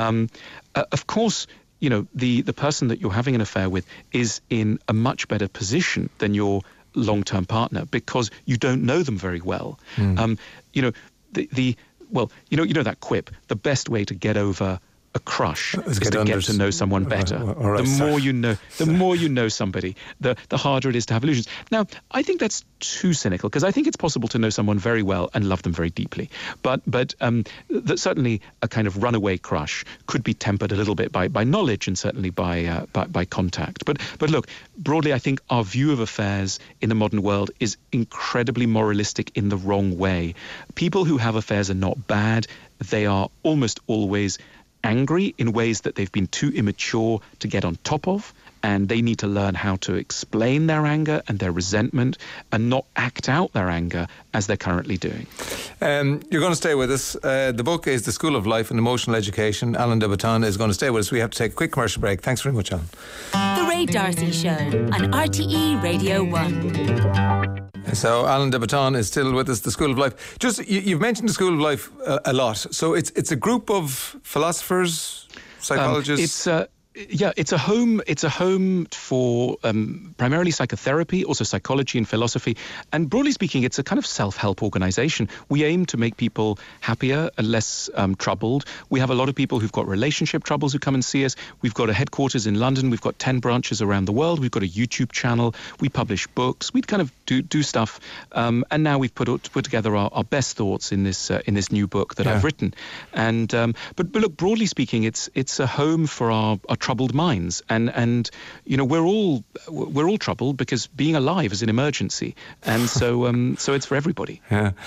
Of course, the person that you're having an affair with is in a much better position than your long-term partner because you don't know them very well. You know, you know that quip, the best way to get over a crush is to get to know someone better. The more you know somebody, the harder it is to have illusions. Now, I think that's too cynical, because I think it's possible to know someone very well and love them very deeply. But that certainly a kind of runaway crush could be tempered a little bit by knowledge and certainly by contact. But look, broadly, I think our view of affairs in the modern world is incredibly moralistic in the wrong way. People who have affairs are not bad. They are almost always angry in ways that they've been too immature to get on top of, and they need to learn how to explain their anger and their resentment and not act out their anger as they're currently doing. You're going to stay with us. The book is The School of Life and Emotional Education. Alain de Botton is going to stay with us. We have to take a quick commercial break. Thanks very much, Alan. The Ray D'Arcy Show on RTE Radio 1. So Alain de Botton is still with us, The School of Life. Just, you've mentioned The School of Life a lot. So it's a group of philosophers, psychologists? It's a home for primarily psychotherapy, also psychology and philosophy. And broadly speaking, it's a kind of self-help organization. We aim to make people happier and less troubled. We have a lot of people who've got relationship troubles who come and see us. We've got a headquarters in London. We've got 10 branches around the world. We've got a YouTube channel. We publish books. We kind of do stuff. And now we've put together our best thoughts in this new book that I've written. And but look, broadly speaking, it's a home for our troubled minds, and you know, we're all troubled because being alive is an emergency, and so it's for everybody.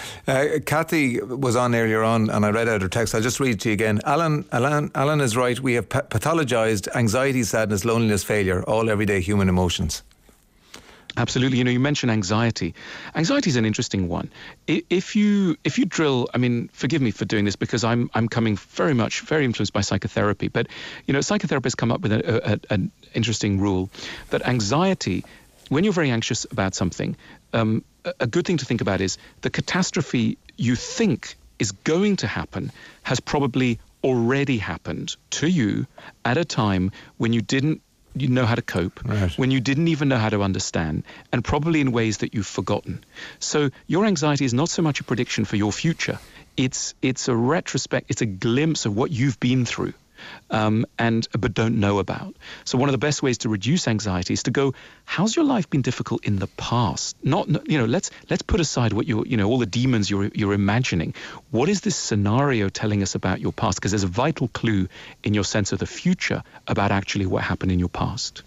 Kathy was on earlier on, and I read out her text. I'll just read it to you again. Alan is right. We have pathologized anxiety, sadness, loneliness, failure, all everyday human emotions. Absolutely. You know, you mentioned anxiety. Anxiety is an interesting one. If you drill, I mean, forgive me for doing this because I'm coming very influenced by psychotherapy. But, you know, psychotherapists come up with an interesting rule that anxiety, when you're very anxious about something, a good thing to think about is the catastrophe you think is going to happen has probably already happened to you at a time when you didn't know how to cope, when you didn't even know how to understand, and probably in ways that you've forgotten. So your anxiety is not so much a prediction for your future. It's a retrospect. It's a glimpse of what you've been through, but don't know about. So one of the best ways to reduce anxiety is to go, how's your life been difficult in the past? Not you know, let's put aside what all the demons you're imagining. What is this scenario telling us about your past? Because there's a vital clue in your sense of the future about actually what happened in your past.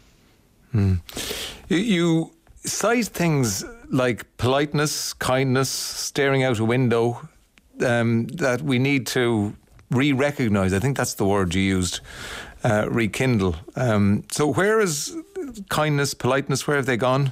You cite things like politeness, kindness, staring out a window, that we need to re-recognise. I think that's the word you used, rekindle. So where is kindness, politeness, where have they gone?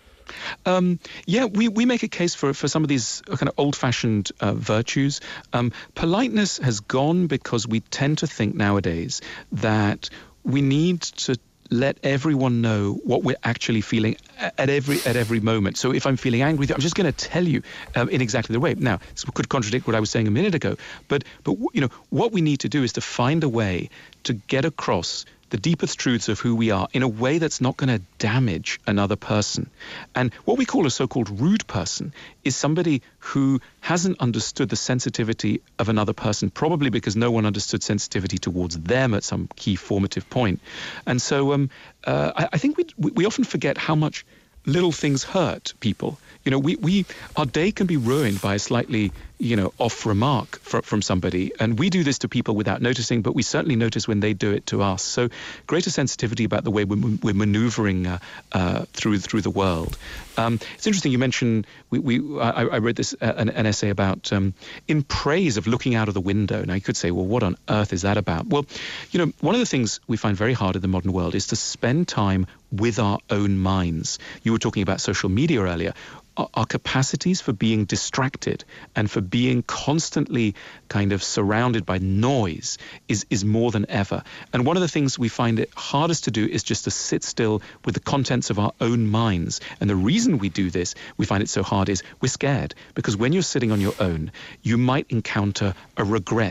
We make a case for some of these kind of old-fashioned virtues. Politeness has gone because we tend to think nowadays that we need to let everyone know what we're actually feeling at every moment. So if I'm feeling angry, I'm just going to tell you in exactly the way. Now, this could contradict what I was saying a minute ago, but you know, what we need to do is to find a way to get across the deepest truths of who we are in a way that's not going to damage another person. And what we call a so-called rude person is somebody who hasn't understood the sensitivity of another person, probably because no one understood sensitivity towards them at some key formative point. And so I think we often forget how much little things hurt people. You know, our day can be ruined by a slightly, you know, off remark from somebody. And we do this to people without noticing, but we certainly notice when they do it to us. So greater sensitivity about the way we're maneuvering through the world. It's interesting you mentioned, I read this, an essay about in praise of looking out of the window. Now you could say, well, what on earth is that about? Well, you know, one of the things we find very hard in the modern world is to spend time with our own minds. You were talking about social media earlier. Our capacities for being distracted and for being constantly kind of surrounded by noise is more than ever. And one of the things we find it hardest to do is just to sit still with the contents of our own minds. And the reason we do this, we find it so hard, is we're scared. Because when you're sitting on your own, you might encounter a regret,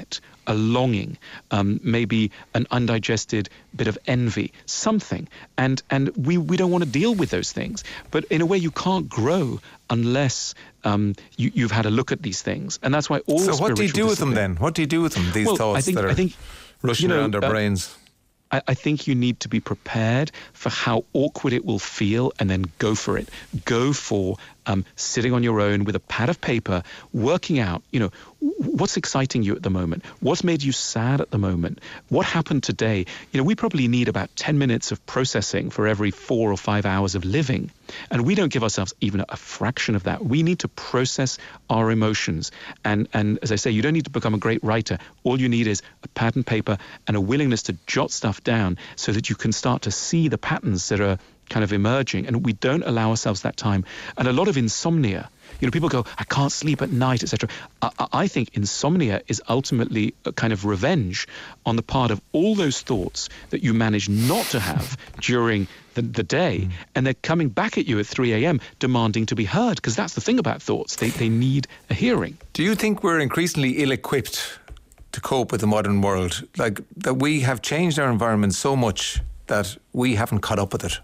a longing, maybe an undigested bit of envy, something. And we don't want to deal with those things. But in a way, you can't grow unless you've had a look at these things. And that's why all So what do you spiritual do with them discipline- then? What do you do with them, these thoughts that are rushing around our brains? I think you need to be prepared for how awkward it will feel, and then go for it. Go for sitting on your own with a pad of paper, working out, what's exciting you at the moment? What's made you sad at the moment? What happened today? We probably need about 10 minutes of processing for every 4 or 5 hours of living. And we don't give ourselves even a fraction of that. We need to process our emotions. And as I say, you don't need to become a great writer. All you need is a pad and paper and a willingness to jot stuff down so that you can start to see the patterns that are kind of emerging. And we don't allow ourselves that time. And a lot of insomnia, people go, I can't sleep at night, etc. I think insomnia is ultimately a kind of revenge on the part of all those thoughts that you manage not to have during the day, and they're coming back at you at 3 a.m. demanding to be heard, because that's the thing about thoughts. They need a hearing. Do you think we're increasingly ill-equipped to cope with the modern world? Like, that we have changed our environment so much that we haven't caught up with it?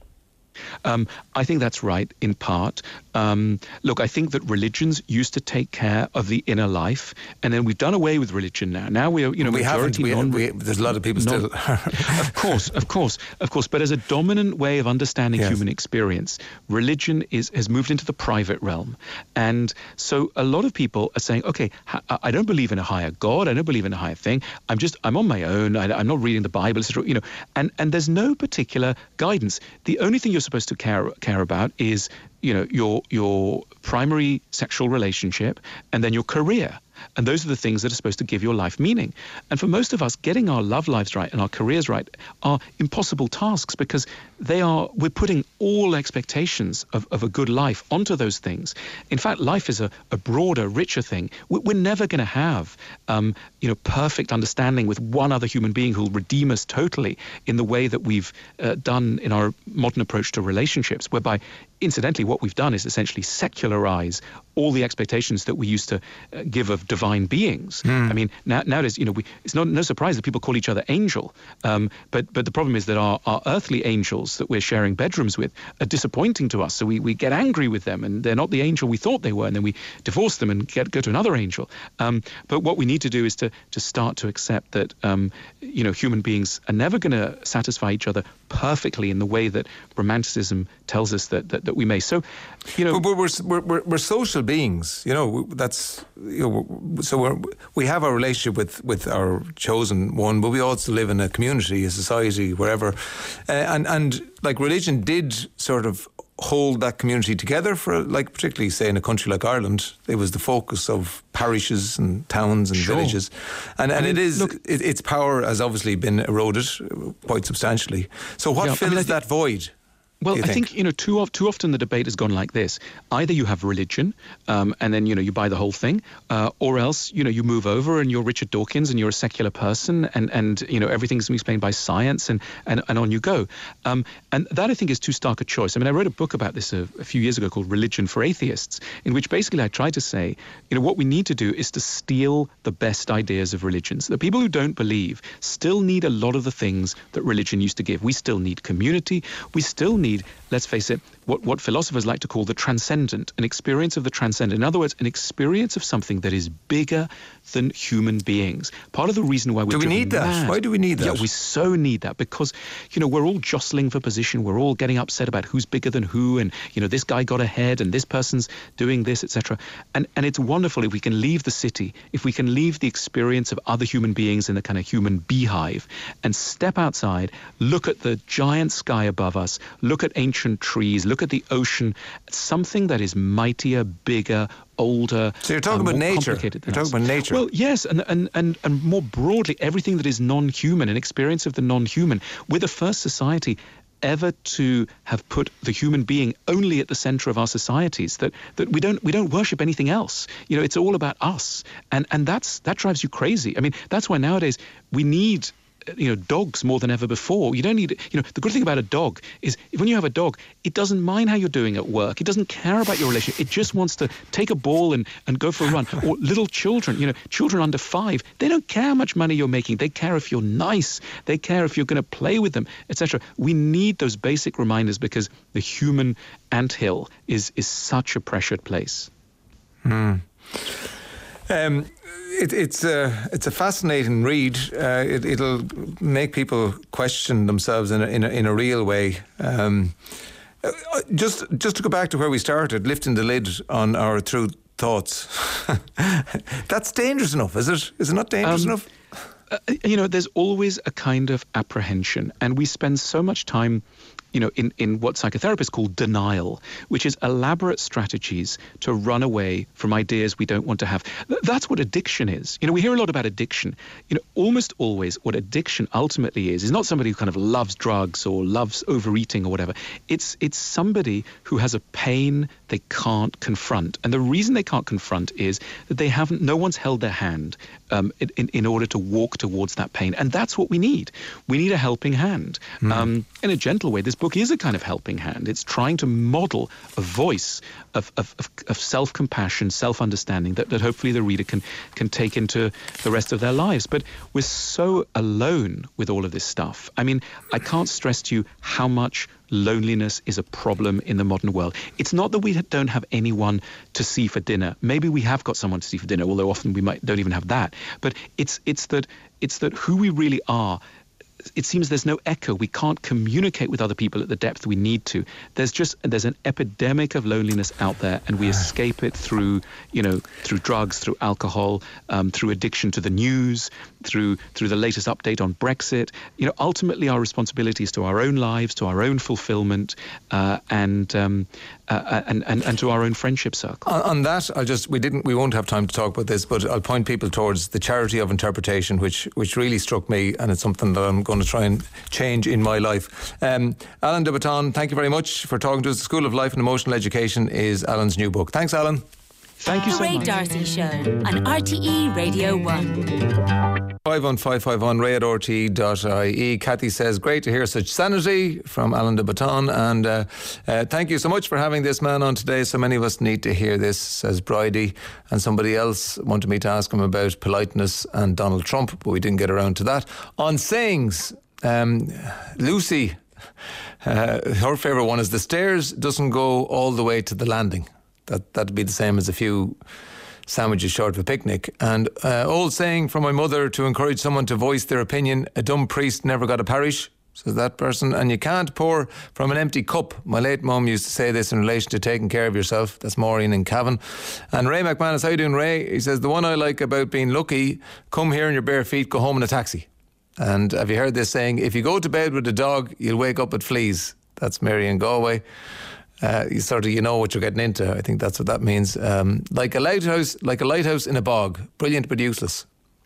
I think that's right, in part. Look, I think that religions used to take care of the inner life, and then we've done away with religion now. Now we are, there's a lot of people still. Of course. But as a dominant way of understanding human experience, religion has moved into the private realm. And so a lot of people are saying, okay, I don't believe in a higher God. I don't believe in a higher thing. I'm on my own. I'm not reading the Bible, etc. And there's no particular guidance. The only thing you're supposed to care about is your primary sexual relationship, and then your career. And those are the things that are supposed to give your life meaning. And for most of us, getting our love lives right and our careers right are impossible tasks, because we're putting all expectations of a good life onto those things. In fact, life is a broader, richer thing. We're never going to have perfect understanding with one other human being who'll redeem us totally in the way that we've done in our modern approach to relationships, whereby, incidentally, what we've done is essentially secularize all the expectations that we used to give of divine beings. I mean, nowadays, it's no surprise that people call each other angel. But the problem is that our earthly angels that we're sharing bedrooms with are disappointing to us. So we get angry with them, and they're not the angel we thought they were, and then we divorce them and go to another angel. But what we need to do is to start to accept that human beings are never going to satisfy each other perfectly in the way that romanticism tells us that we may. So, we're social beings. So we have our relationship with our chosen one, but we also live in a community, a society, wherever, and like religion did sort of hold that community together for, like, particularly say in a country like Ireland, it was the focus of parishes and towns and villages, and its power has obviously been eroded quite substantially. So what fills that void? Well, I think too often the debate has gone like this: either you have religion, and then you buy the whole thing, or else you move over and you're Richard Dawkins and you're a secular person, and everything's explained by science, and on you go. And that, I think, is too stark a choice. I mean, I wrote a book about this a few years ago called Religion for Atheists, in which basically I tried to say, what we need to do is to steal the best ideas of religions. The people who don't believe still need a lot of the things that religion used to give. We still need community. We still need, let's face it, what philosophers like to call the transcendent, an experience of the transcendent. In other words, an experience of something that is bigger than human beings. Part of the reason why do we need that? Mad, why do we need that? Yeah, we so need that, because we're all jostling for position. We're all getting upset about who's bigger than who, and this guy got ahead and this person's doing this, etc. And it's wonderful if we can leave the city, if we can leave the experience of other human beings in the kind of human beehive and step outside, look at the giant sky above us, look at ancient trees, look at the ocean, something that is mightier, bigger, older. So you're talking about nature. You're talking about nature. Well, yes, and more broadly, everything that is non-human, an experience of the non-human. We're the first society ever to have put the human being only at the center of our societies, that we don't worship anything else. It's all about us, and that drives you crazy. I mean, that's why nowadays we need dogs more than ever before. You don't need, the good thing about a dog is when you have a dog, it doesn't mind how you're doing at work. It doesn't care about your relationship. It just wants to take a ball and go for a run. Or little children, children under 5, they don't care how much money you're making. They care if you're nice. They care if you're going to play with them, etc. We need those basic reminders because the human anthill is such a pressured place. It's a fascinating read. It'll make people question themselves in a real way. Just to go back to where we started, lifting the lid on our true thoughts. That's dangerous enough, is it? Is it not dangerous enough? There's always a kind of apprehension, and we spend so much time in what psychotherapists call denial, which is elaborate strategies to run away from ideas we don't want to have. That's what addiction is. We hear a lot about addiction. Almost always what addiction ultimately is not somebody who kind of loves drugs or loves overeating or whatever. It's somebody who has a pain they can't confront. And the reason they can't confront is that no one's held their hand in order to walk towards that pain. And that's what we need. We need a helping hand. In a gentle way, this book is a kind of helping hand. It's trying to model a voice of self-compassion, self-understanding that hopefully the reader can take into the rest of their lives. But we're so alone with all of this stuff. I mean, I can't stress to you how much loneliness is a problem in the modern world. It's not that we don't have anyone to see for dinner. Maybe we have got someone to see for dinner, although often we don't even have that. But it's that who we really are, it seems there's no echo. We can't communicate with other people at the depth we need to. There's an epidemic of loneliness out there, and we escape it through drugs, through alcohol, through addiction to the news, through the latest update on Brexit. Ultimately our responsibility is to our own lives, to our own fulfillment, and to our own friendship circle. On that, we won't have time to talk about this, but I'll point people towards The Charity of Interpretation, which really struck me, and it's something that I'm going to try and change in my life. Alain de Botton, thank you very much for talking to us. The School of Life and Emotional Education is Alan's new book. Thanks, Alan. Thank you so much. The Ray D'Arcy Show on RTE Radio 1. 51551 ray@rte.ie. Kathy says, great to hear such sanity from Alain de Botton, and thank you so much for having this man on today. So many of us need to hear this, says Bridie. And somebody else wanted me to ask him about politeness and Donald Trump, but we didn't get around to that. On sayings, Lucy, her favourite one is the stairs doesn't go all the way to the landing. That'd be the same as a few sandwiches short of a picnic. And old saying from my mother to encourage someone to voice their opinion, a dumb priest never got a parish, says that person. And you can't pour from an empty cup. My late mum used to say this in relation to taking care of yourself. That's Maureen in Cavan. And Ray McManus, how you doing, Ray? He says, the one I like about being lucky, come here in your bare feet, go home in a taxi. And have you heard this saying, if you go to bed with a dog, you'll wake up with fleas? That's Mary in Galway. You know what you're getting into. I think that's what that means. Like a lighthouse in a bog. Brilliant but useless.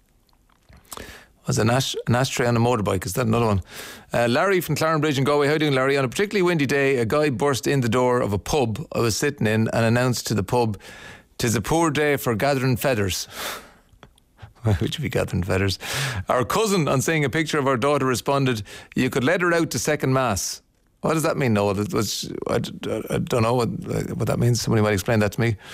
Was an ashtray on a motorbike. Is that another one? Larry from Clarenbridge in Galway. How are you doing, Larry? On a particularly windy day, a guy burst in the door of a pub I was sitting in and announced to the pub, "'Tis a poor day for gathering feathers." Why would you be gathering feathers? Our cousin, on seeing a picture of our daughter, responded, "You could let her out to second mass." What does that mean, Noel? I don't know what that means. Somebody might explain that to me.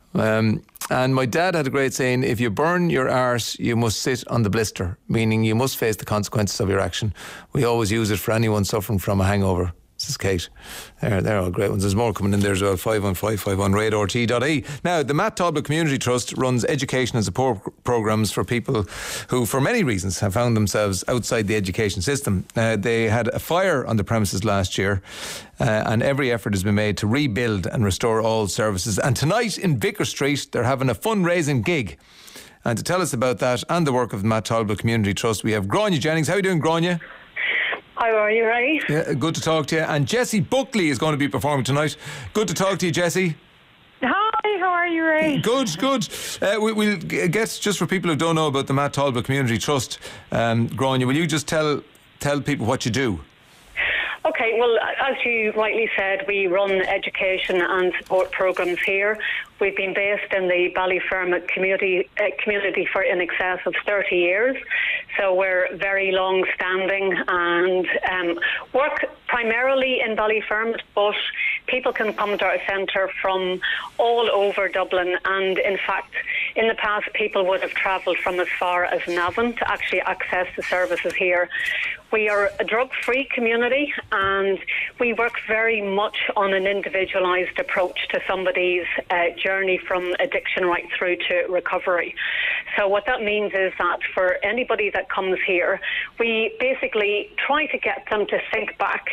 And my dad had a great saying, if you burn your arse, you must sit on the blister, meaning you must face the consequences of your action. We always use it for anyone suffering from a hangover. This is Kate. They're all great ones. There's more coming in there as well. 51551 ray@rte.ie. Now, the Matt Talbot Community Trust runs education and support programmes for people who, for many reasons, have found themselves outside the education system. They had a fire on the premises last year, and every effort has been made to rebuild and restore all services. And tonight in Vicar Street, they're having a fundraising gig. And to tell us about that and the work of the Matt Talbot Community Trust, we have Grania Jennings. How are you doing, Grania? How are you, Ray? Yeah, good to talk to you. And Jessie Buckley is going to be performing tonight. Good to talk to you, Jessie. Hi, how are you, Ray? Good. We'll get, just for people who don't know about the Matt Talbot Community Trust, Grania, will you just tell people what you do? Okay, well, as you rightly said, we run education and support programmes here. We've been based in the Ballyfermot community for in excess of 30 years. So we're very long-standing and work primarily in Ballyfermot, but people can come to our centre from all over Dublin, and in fact, in the past, people would have travelled from as far as Navan to actually access the services here. We are a drug-free community, and we work very much on an individualised approach to somebody's journey from addiction right through to recovery. So what that means is that for anybody that comes here, we basically try to get them to think back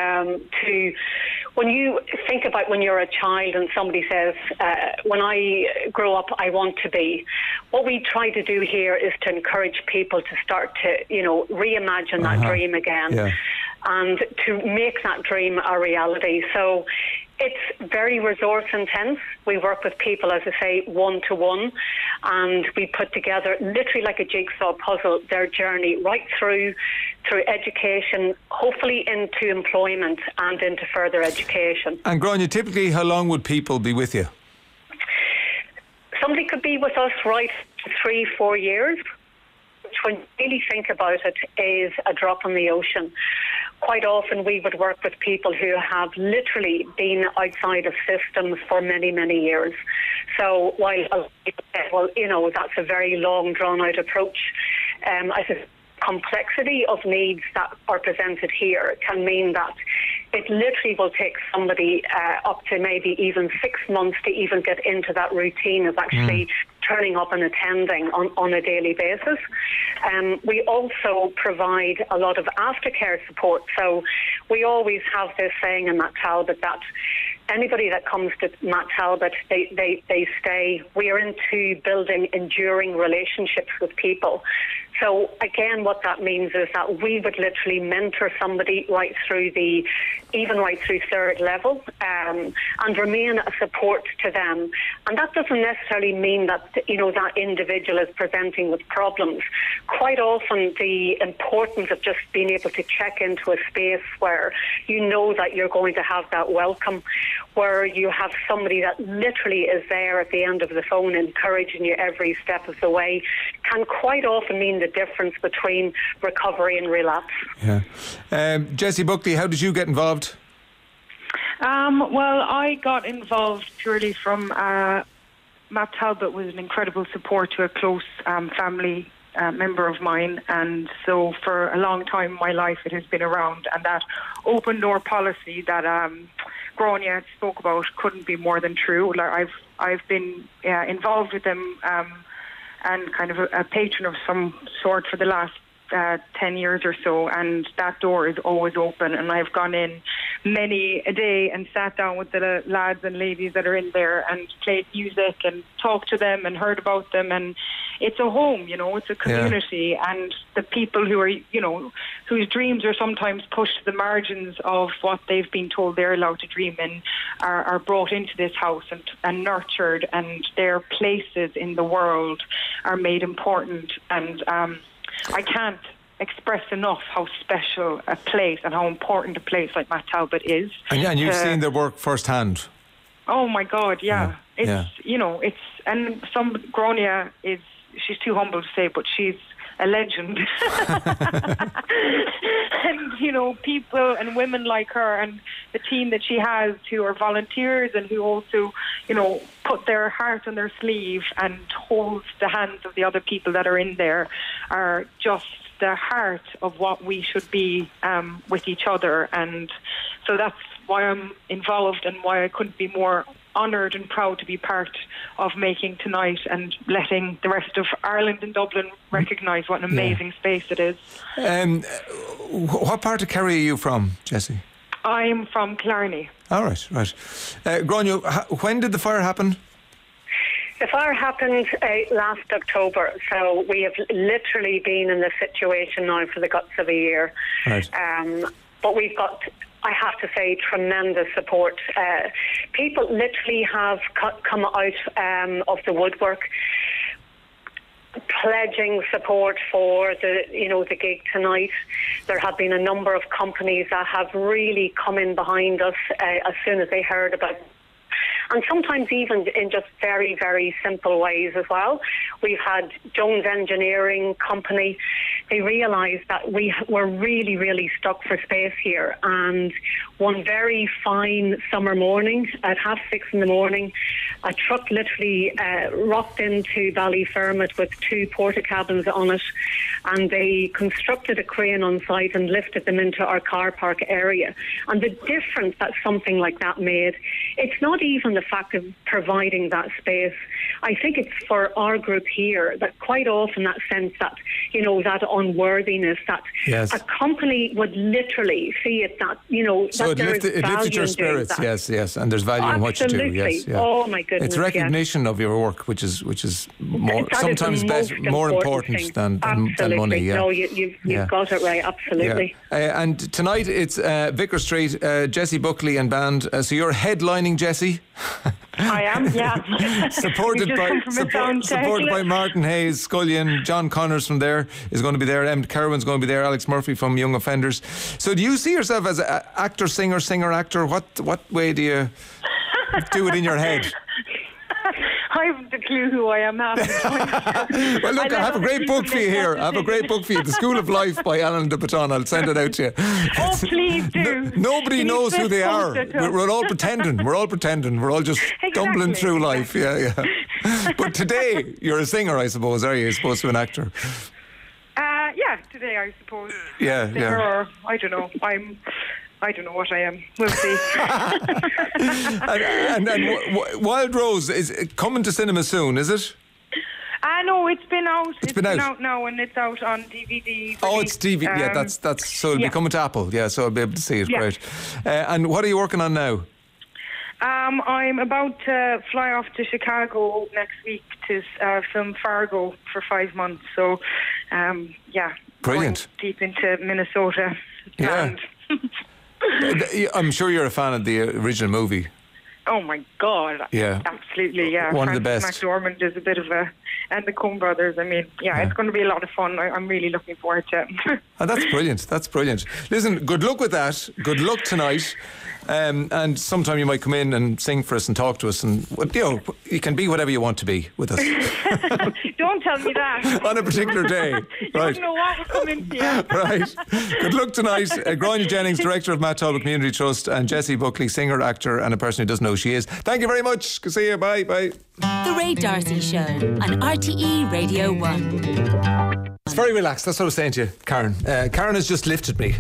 to when you think about when you're a child and somebody says, when I grow up, I want to be. What we try to do here is to encourage people to start to, reimagine that dream again and to make that dream a reality. So it's very resource intense. We work with people, as I say, one-to-one, and we put together, literally like a jigsaw puzzle, their journey right through education, hopefully into employment and into further education. And Gráinne, typically how long would people be with you? Somebody could be with us right 3-4 years, which when you really think about it is a drop in the ocean. Quite often we would work with people who have literally been outside of systems for many, many years. So while people say, well, that's a very long, drawn-out approach, I think complexity of needs that are presented here can mean that it literally will take somebody up to maybe even 6 months to even get into that routine of actually turning up and attending on a daily basis. We also provide a lot of aftercare support. So we always have this saying in Matt Talbot that anybody that comes to Matt Talbot, they stay. We are into building enduring relationships with people. So again, what that means is that we would literally mentor somebody right through third level, and remain a support to them. And that doesn't necessarily mean that that individual is presenting with problems. Quite often, the importance of just being able to check into a space where you know that you're going to have that welcome, where you have somebody that literally is there at the end of the phone encouraging you every step of the way, can quite often mean the difference between recovery and relapse. Yeah. Jessie Buckley, how did you get involved? Well, I got involved purely from Matt Talbot was an incredible support to a close family member of mine, and so for a long time in my life it has been around, and that open door policy that Gráinne spoke about couldn't be more than true. Like I've been involved with them and kind of a patron of some sort for the last 10 years or so, and that door is always open, and I've gone in many a day and sat down with the lads and ladies that are in there and played music and talked to them and heard about them, and it's a home, it's a community, and the people who are, whose dreams are sometimes pushed to the margins of what they've been told they're allowed to dream in are brought into this house and nurtured, and their places in the world are made important, and I can't express enough how special a place and how important a place like Matt Talbot is. And you've seen their work firsthand. Oh my God, yeah. It's and Gráinne she's too humble to say, but she's a legend. And people and women like her and the team that she has who are volunteers and who also put their heart on their sleeve and hold the hands of the other people that are in there are just the heart of what we should be with each other. And so that's why I'm involved and why I couldn't be more honoured and proud to be part of making tonight and letting the rest of Ireland and Dublin recognise what an amazing space it is. What part of Kerry are you from, Jessie? I'm from Killarney. All right. Gráinne, when did the fire happen? The fire happened last October, so we have literally been in this situation now for the guts of a year. Right. But we've got, I have to say, tremendous support. People literally have come out of the woodwork, pledging support for the gig tonight. There have been a number of companies that have really come in behind us as soon as they heard about it. And sometimes even in just very, very simple ways as well. We've had Jones Engineering Company they realised that we were really, really stuck for space here. And one very fine summer morning at 6:30 in the morning, a truck literally rocked into Ballyfermot with 2 porta cabins on it, and they constructed a crane on site and lifted them into our car park area. And the difference that something like that made, it's not even the fact of providing that space. I think it's for our group here that quite often that sense that, you know, that unworthiness, that a company would literally see it, that, you know, so that it lifted your spirits, yes, and there's value in what you do. Yes, yeah. Oh my goodness. It's recognition of your work, which is more, sometimes better, more important than money. Yeah. No, you've got it right, absolutely. Yeah. And tonight it's Vicar Street, Jessie Buckley and band. So you're headlining, Jessie? I am, yeah. supported by Martin Hayes, Scullion, John Connors from there is going to be there, Emmett Kerwin's going to be there, Alex Murphy from Young Offenders. So do you see yourself as an actor, singer, actor? What way do you do it in your head? I haven't a clue who I am half the time. Well, look, I have a great book for you here. I have a great book for you, The School of Life by Alan de Botton. I'll send it out to you. Oh, please do. Nobody knows who they are. We're all pretending. We're all just stumbling through life. Yeah. But today, you're a singer, I suppose, are you? You're supposed to be an actor. Yeah, today I suppose. Yeah. Or, I don't know. I don't know what I am. We'll see. and Wild Rose is coming to cinema soon, is it? No, it's been out. It's been out now, and it's out on DVD. Oh, it's DVD. Yeah, that's so it'll be coming to Apple. Yeah, so I'll be able to see it. Yeah. Great. And what are you working on now? I'm about to fly off to Chicago next week to film Fargo for 5 months. So, brilliant. Deep into Minnesota. Yeah. I'm sure you're a fan of the original movie. Oh my God! Yeah, absolutely. Yeah, one of the best. McDormand is a bit of and the Coen Brothers. I mean, it's going to be a lot of fun. I'm really looking forward to it. That's brilliant. That's brilliant. Listen, good luck with that. Good luck tonight. And sometime you might come in and sing for us and talk to us, and you can be whatever you want to be with us. Don't tell me that. On a particular day. You don't know what we're coming to. Right. Good luck tonight. Gráinne Jennings, Director of Matt Talbot Community Trust, and Jessie Buckley, singer, actor, and a person who doesn't know who she is. Thank you very much. Good to see you. Bye. The Ray D'Arcy Show on RTE Radio 1. It's very relaxed. That's what I was saying to you, Karen. Karen has just lifted me.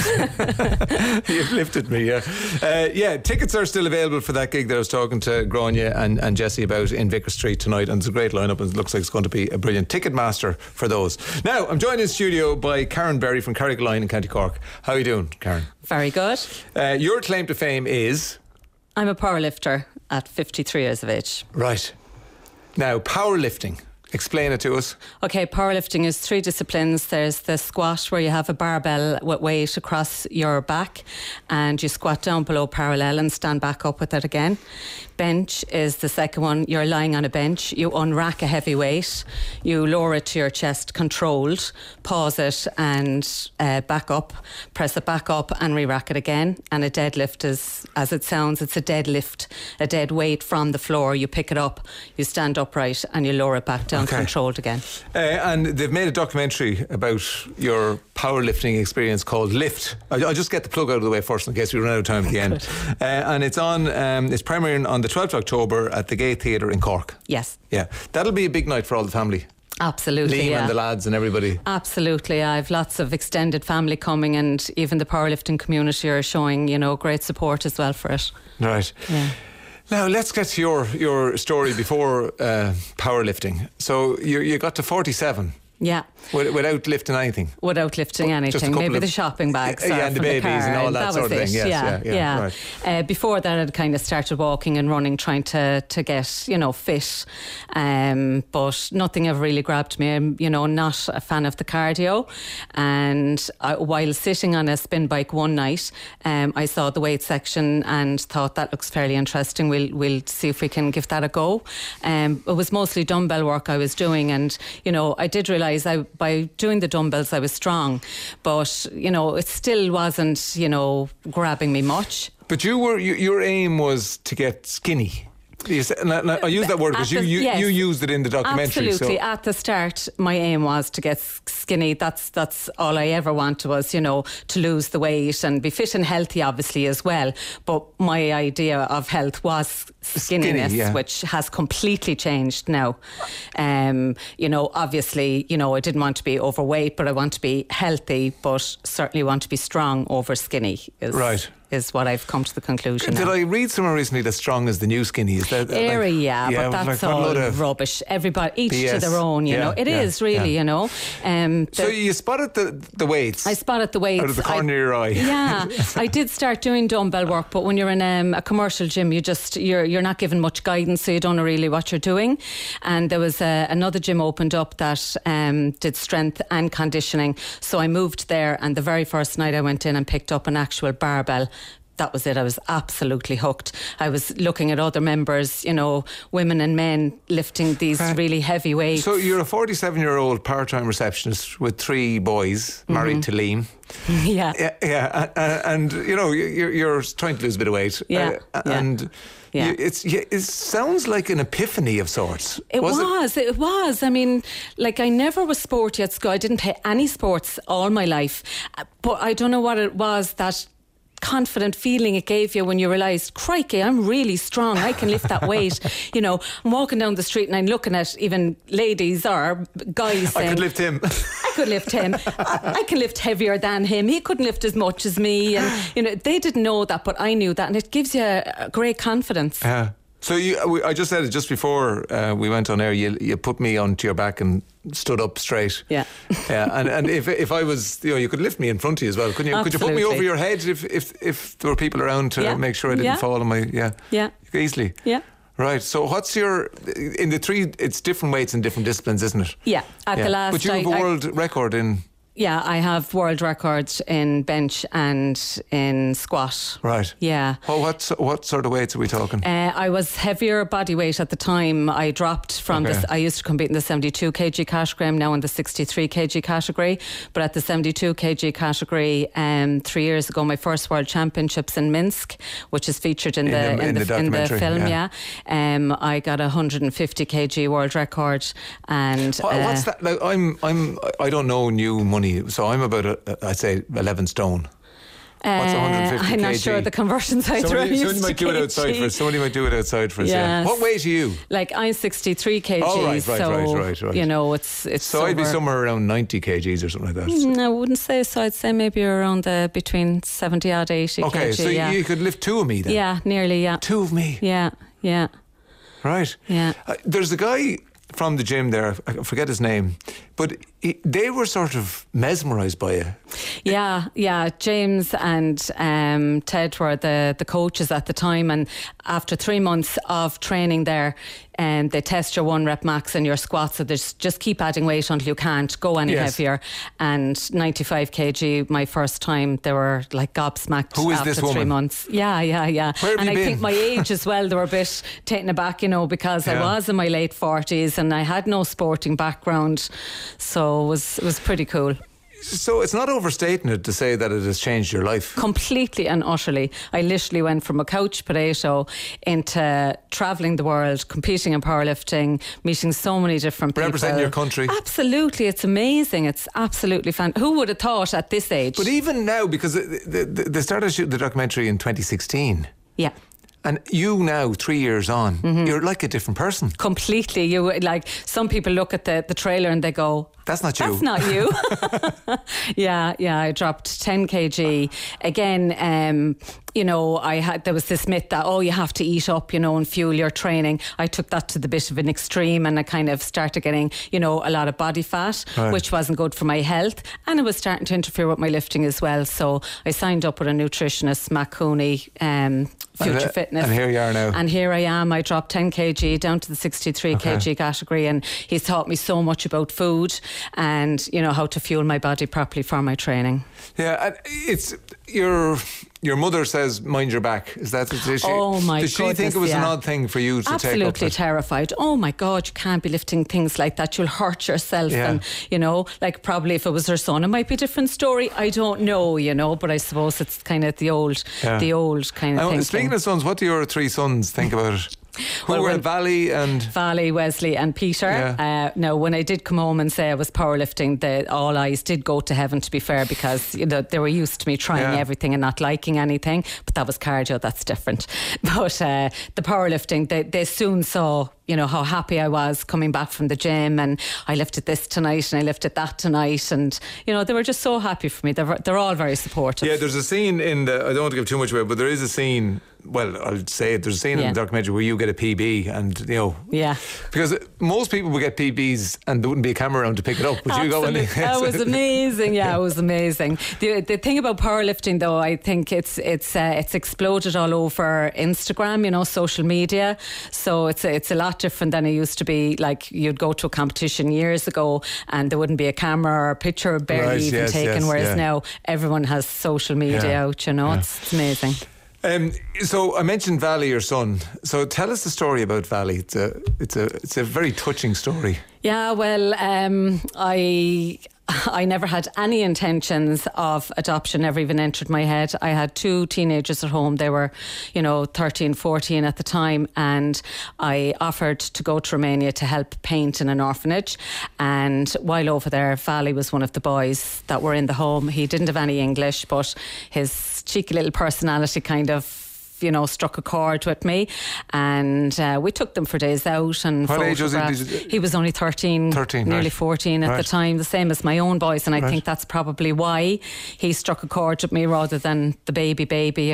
You've lifted me, yeah. Tickets are still available for that gig that I was talking to Gráinne and Jessie about in Vicar Street tonight, and it's a great lineup, and it looks like it's going to be a brilliant Ticketmaster for those. Now, I'm joined in studio by Karen Berry from Carrigaline in County Cork. How are you doing, Karen? Very good. Your claim to fame is? I'm a powerlifter at 53 years of age. Right. Now, powerlifting. Explain it to us. Okay, powerlifting is 3 disciplines. There's the squat, where you have a barbell with weight across your back and you squat down below parallel and stand back up with it again. Bench is the second one. You're lying on a bench, you unrack a heavy weight, you lower it to your chest controlled, pause it and back up, press it back up and re-rack it again. And a deadlift is, as it sounds, it's a deadlift, a dead weight from the floor. You pick it up, you stand upright and you lower it back down, controlled again. And they've made a documentary about your powerlifting experience called Lift. I'll just get the plug out of the way first in case we run out of time at the end. And it's on, it's premiering on the 12th of October at the Gay Theatre in Cork. Yes. Yeah. That'll be a big night for all the family. Absolutely, Liam and the lads and everybody. Absolutely. I've lots of extended family coming, and even the powerlifting community are showing, great support as well for it. Right. Yeah. Now let's get to your story before powerlifting. So you got to 47. Yeah. Without lifting anything? Without lifting anything. Maybe the shopping bags. And the babies and all that sort of thing. Yes, yeah. Right. Before that, I'd kind of started walking and running, trying to get, fit. But nothing ever really grabbed me. I'm, not a fan of the cardio. And while sitting on a spin bike one night, I saw the weight section and thought that looks fairly interesting. We'll see if we can give that a go. It was mostly dumbbell work I was doing. And, I did realise by doing the dumbbells I was strong, but it still wasn't grabbing me much. But your aim was to get skinny. I use that word because you used it in the documentary. Absolutely. So. At the start, my aim was to get skinny. That's all I ever wanted was, to lose the weight and be fit and healthy, obviously, as well. But my idea of health was skinniness, which has completely changed now. Obviously, I didn't want to be overweight, but I want to be healthy, but certainly want to be strong over skinny. Is what I've come to the conclusion. Did I read somewhere recently that strong is the new skinny? Is that but that's all rubbish. Everybody, each BS. To their own, It is really, so you spotted the weights. I spotted the weights. Out of the corner of your eye. Yeah. I did start doing dumbbell work, but when you're in a commercial gym, you're not given much guidance, so you don't know really what you're doing. And there was another gym opened up that did strength and conditioning. So I moved there, and the very first night I went in and picked up an actual barbell. That was it. I was absolutely hooked. I was looking at other members, women and men lifting these really heavy weights. So you're a 47-year-old part-time receptionist with 3 boys, married to Liam. Yeah. And you're trying to lose a bit of weight. It sounds like an epiphany of sorts. It was. I mean, I never was sporty at school. I didn't play any sports all my life. But I don't know what it was that confident feeling it gave you when you realised, crikey, I'm really strong, I can lift that weight. I'm walking down the street and I'm looking at even ladies or guys saying, I could lift him. I can lift heavier than him. He couldn't lift as much as me. And they didn't know that, but I knew that, and it gives you a great confidence. Yeah. So I just said it just before we went on air. You put me onto your back and stood up straight. Yeah. And if I was, you could lift me in front of you as well, couldn't you? Absolutely. Could you put me over your head if there were people around to make sure I didn't fall on my easily? Yeah. Right. So what's in the 3? It's different weights and different disciplines, isn't it? Yeah. The last. But you have a world record in. Yeah, I have world records in bench and in squat. Right. Yeah. Well, what sort of weights are we talking? I was heavier body weight at the time. I dropped from this. I used to compete in the 72 kg category. I'm now in the 63 kg category. But at the 72 kg category, 3 years ago, my first World Championships in Minsk, which is featured in the film. Yeah. I got a 150 kg world record. And what's that? Like, I don't know new money. So I'm about, I'd say, 11 stone. What's 150 kg? I'm not sure the conversion side. Somebody might do it outside for us. Yeah. What weight are you? I'm 63 kg. Oh, right. It's so I'd be somewhere around 90 kgs or something like that. No, I wouldn't say so. I'd say maybe around between 70 odd 80 kg. Okay, so you could lift 2 of me then? Yeah, nearly, yeah. 2 of me? Yeah. Right. Yeah. There's a guy from the gym there, I forget his name, but they were sort of mesmerised by you. Yeah. James and Ted were the coaches at the time, and after 3 months of training there, they test your 1 rep max and your squats, so just keep adding weight until you can't go any heavier. And 95 kg, my first time, they were like gobsmacked. Who is after this 3 woman? months. Yeah. Where have and you I been? think my age as well, they were a bit taken aback, because I was in my late 40s and I had no sporting background, so it was pretty cool. So it's not overstating it to say that it has changed your life. Completely and utterly. I literally went from a couch potato into travelling the world, competing in powerlifting, meeting so many different people. Representing your country. Absolutely. It's amazing. It's absolutely fantastic. Who would have thought at this age? But even now, because they started shooting the documentary in 2016. Yeah. And you now, 3 years on, you're like a different person. Completely. You some people look at the trailer and they go, that's not you. That's not you. Yeah, I dropped 10 kg. Again, there was this myth that, you have to eat up, and fuel your training. I took that to the bit of an extreme, and I kind of started getting, a lot of body fat, which wasn't good for my health. And it was starting to interfere with my lifting as well. So I signed up with a nutritionist, Matt Cooney, Future Fitness. And here you are now. And here I am. I dropped 10 kg down to the 63 kg category, and he's taught me so much about food and how to fuel my body properly for my training. Yeah, it's your mother says mind your back. Is that the issue? Oh my goodness. Did she think it was an odd thing for you to take up? Absolutely terrified. Oh my God, you can't be lifting things like that. You'll hurt yourself. Yeah. And probably if it was her son, it might be a different story. I don't know, but I suppose it's kind of the old kind of thing. Speaking of sons, what do your 3 sons think about it? Who were Valley and... Valley, Wesley and Peter. Yeah. Now, when I did come home and say I was powerlifting, all eyes did go to heaven, to be fair, because they were used to me trying everything and not liking anything. But that was cardio, that's different. But the powerlifting, they soon saw, how happy I was coming back from the gym, and I lifted this tonight and I lifted that tonight, and they were just so happy for me. They're all very supportive. Yeah, there's a scene in I don't want to give too much away, but there is a scene, well, I'll say it, there's a scene in the documentary where you get a PB, and because most people would get PBs and there wouldn't be a camera around to pick it up, but you go and that was amazing. Yeah, it was amazing. The thing about powerlifting, though, I think it's exploded all over Instagram, social media, so it's a lot different than it used to be. Like, you'd go to a competition years ago and there wouldn't be a camera or a picture barely taken, whereas now everyone has social media out, it's amazing. So I mentioned Valley, your son. So tell us the story about Valley. It's a very touching story. Yeah, well, I never had any intentions of adoption, never even entered my head. I had 2 teenagers at home. They were, 13, 14 at the time, and I offered to go to Romania to help paint in an orphanage. And while over there, Valley was one of the boys that were in the home. He didn't have any English, but his cheeky little personality kind of struck a chord with me, and we took them for days out and what age was he? He was only 13 nearly 14 at the time, the same as my own boys, and I think that's probably why he struck a chord with me rather than the baby,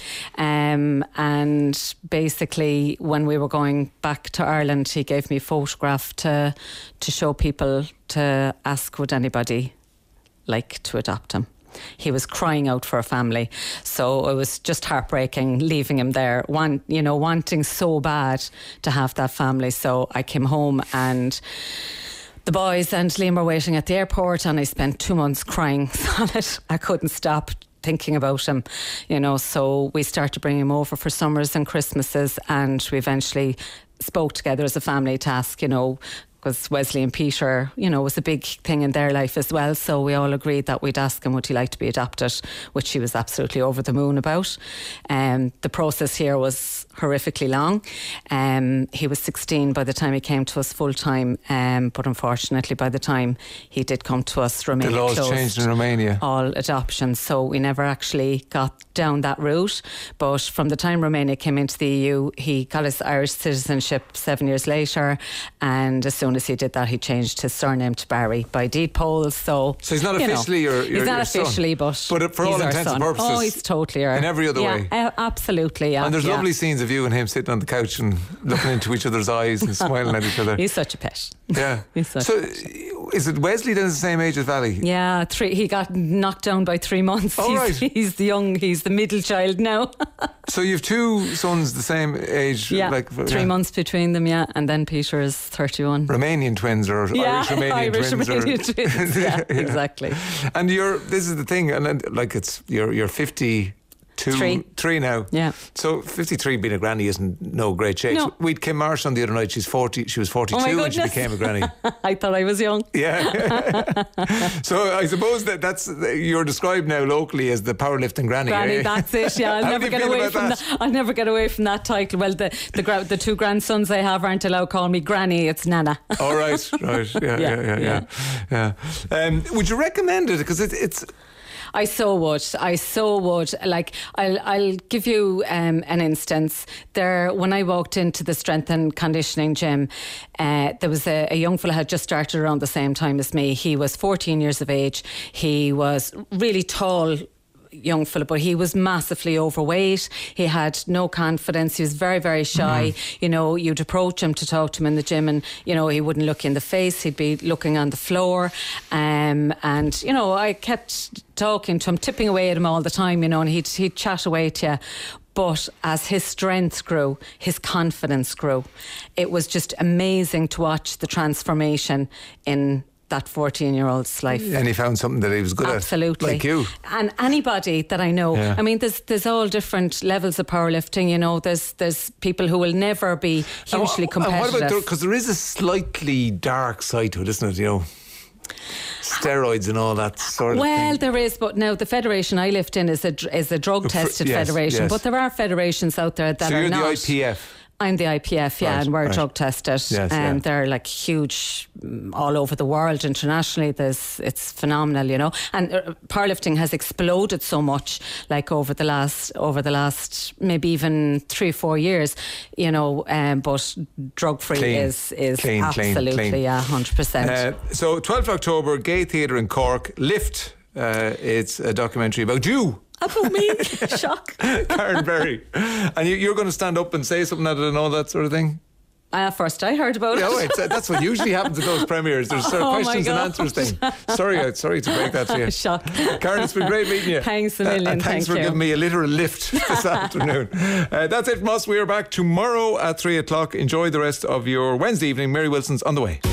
and basically when we were going back to Ireland, he gave me a photograph to show people, to ask would anybody like to adopt him. He was crying out for a family, so it was just heartbreaking leaving him there, wanting so bad to have that family. So I came home, and the boys and Liam were waiting at the airport, and I spent 2 months crying on it. I couldn't stop thinking about him, so we started bringing him over for summers and Christmases, and we eventually spoke together as a family to ask, because Wesley and Peter, was a big thing in their life as well. So we all agreed that we'd ask him, would he like to be adopted, which he was absolutely over the moon about. The process here was horrifically long. He was 16 by the time he came to us full time, but unfortunately by the time he did come to us, Romania the laws closed changed in Romania, all adoptions, so we never actually got down that route. But from the time Romania came into the EU, he got his Irish citizenship 7 years later, and as soon as he did that, he changed his surname to Barry by deed polls. So he's not officially he's not son. Officially, but for all intents and purposes, he's totally in every other way. Absolutely, yeah. And there's lovely scenes of you and him sitting on the couch and looking into each other's eyes and smiling at each other. He's such a pet. Yeah. So is it Wesley then the same age as Valley? Yeah, he got knocked down by 3 months. He's the middle child now. So you have 2 sons the same age? Yeah, 3 months between them, and then Peter is 31. Romanian twins or Irish-Romanian twins? Yeah, exactly. And this is the thing, and you're 50... Three now. Yeah. So 53 being a granny isn't no great shape. No. We'd Kim Marsh on the other night. She was 42 when she became a granny. I thought I was young. Yeah. So I suppose that's you're described now locally as the powerlifting granny. That's it. Yeah, I'll never get away from that. I'll never get away from that title. Well, the 2 grandsons I have aren't allowed to call me granny. It's Nana. Oh, right. Yeah. Would you recommend it? Because it's. I so would. Like, I'll give you an instance. When I walked into the strength and conditioning gym, there was a young fella had just started around the same time as me. He was 14 years of age. He was really tall young fella, but he was massively overweight. He had no confidence. He was very, very shy. You'd approach him to talk to him in the gym, and he wouldn't look in the face. He'd be looking on the floor, and I kept talking to him, tipping away at him all the time, and he'd chat away to you. But as his strength grew, his confidence grew. It was just amazing to watch the transformation in that 14-year-old's life. And he found something that he was good at. Absolutely. Like you. And anybody that I know. Yeah. I mean, there's all different levels of powerlifting, there's people who will never be hugely competitive. And what about, because there is a slightly dark side to it, isn't it, steroids and all that sort of thing. Well, there is, but now the federation I lift in is a drug tested federation. Yes. But there are federations out there that are not. So you're the IPF? I'm the IPF, yeah, Right, and we're right. drug tested. Yes, yeah. They're like huge all over the world, internationally. It's phenomenal, you know. And powerlifting has exploded so much, like over the last maybe even 3-4 years, you know. But drug free is Clean, absolutely, clean. yeah, 100%. So 12th October, Gay Theatre in Cork. Lift. It's a documentary about you. About me, shock. Karen Berry. And you're going to stand up and say something, I don't know, that sort of thing? First I heard about Yeah, it. wait, that's what usually happens at those premieres. There's sort of Oh my questions and God. answers thing. Sorry to break that to you. Shock. Karen, it's been great meeting you. Thanks a million. And thanks Thank for you. giving me a literal lift this afternoon. That's it from us. We are back tomorrow at 3 o'clock. Enjoy the rest of your Wednesday evening. Mary Wilson's on the way.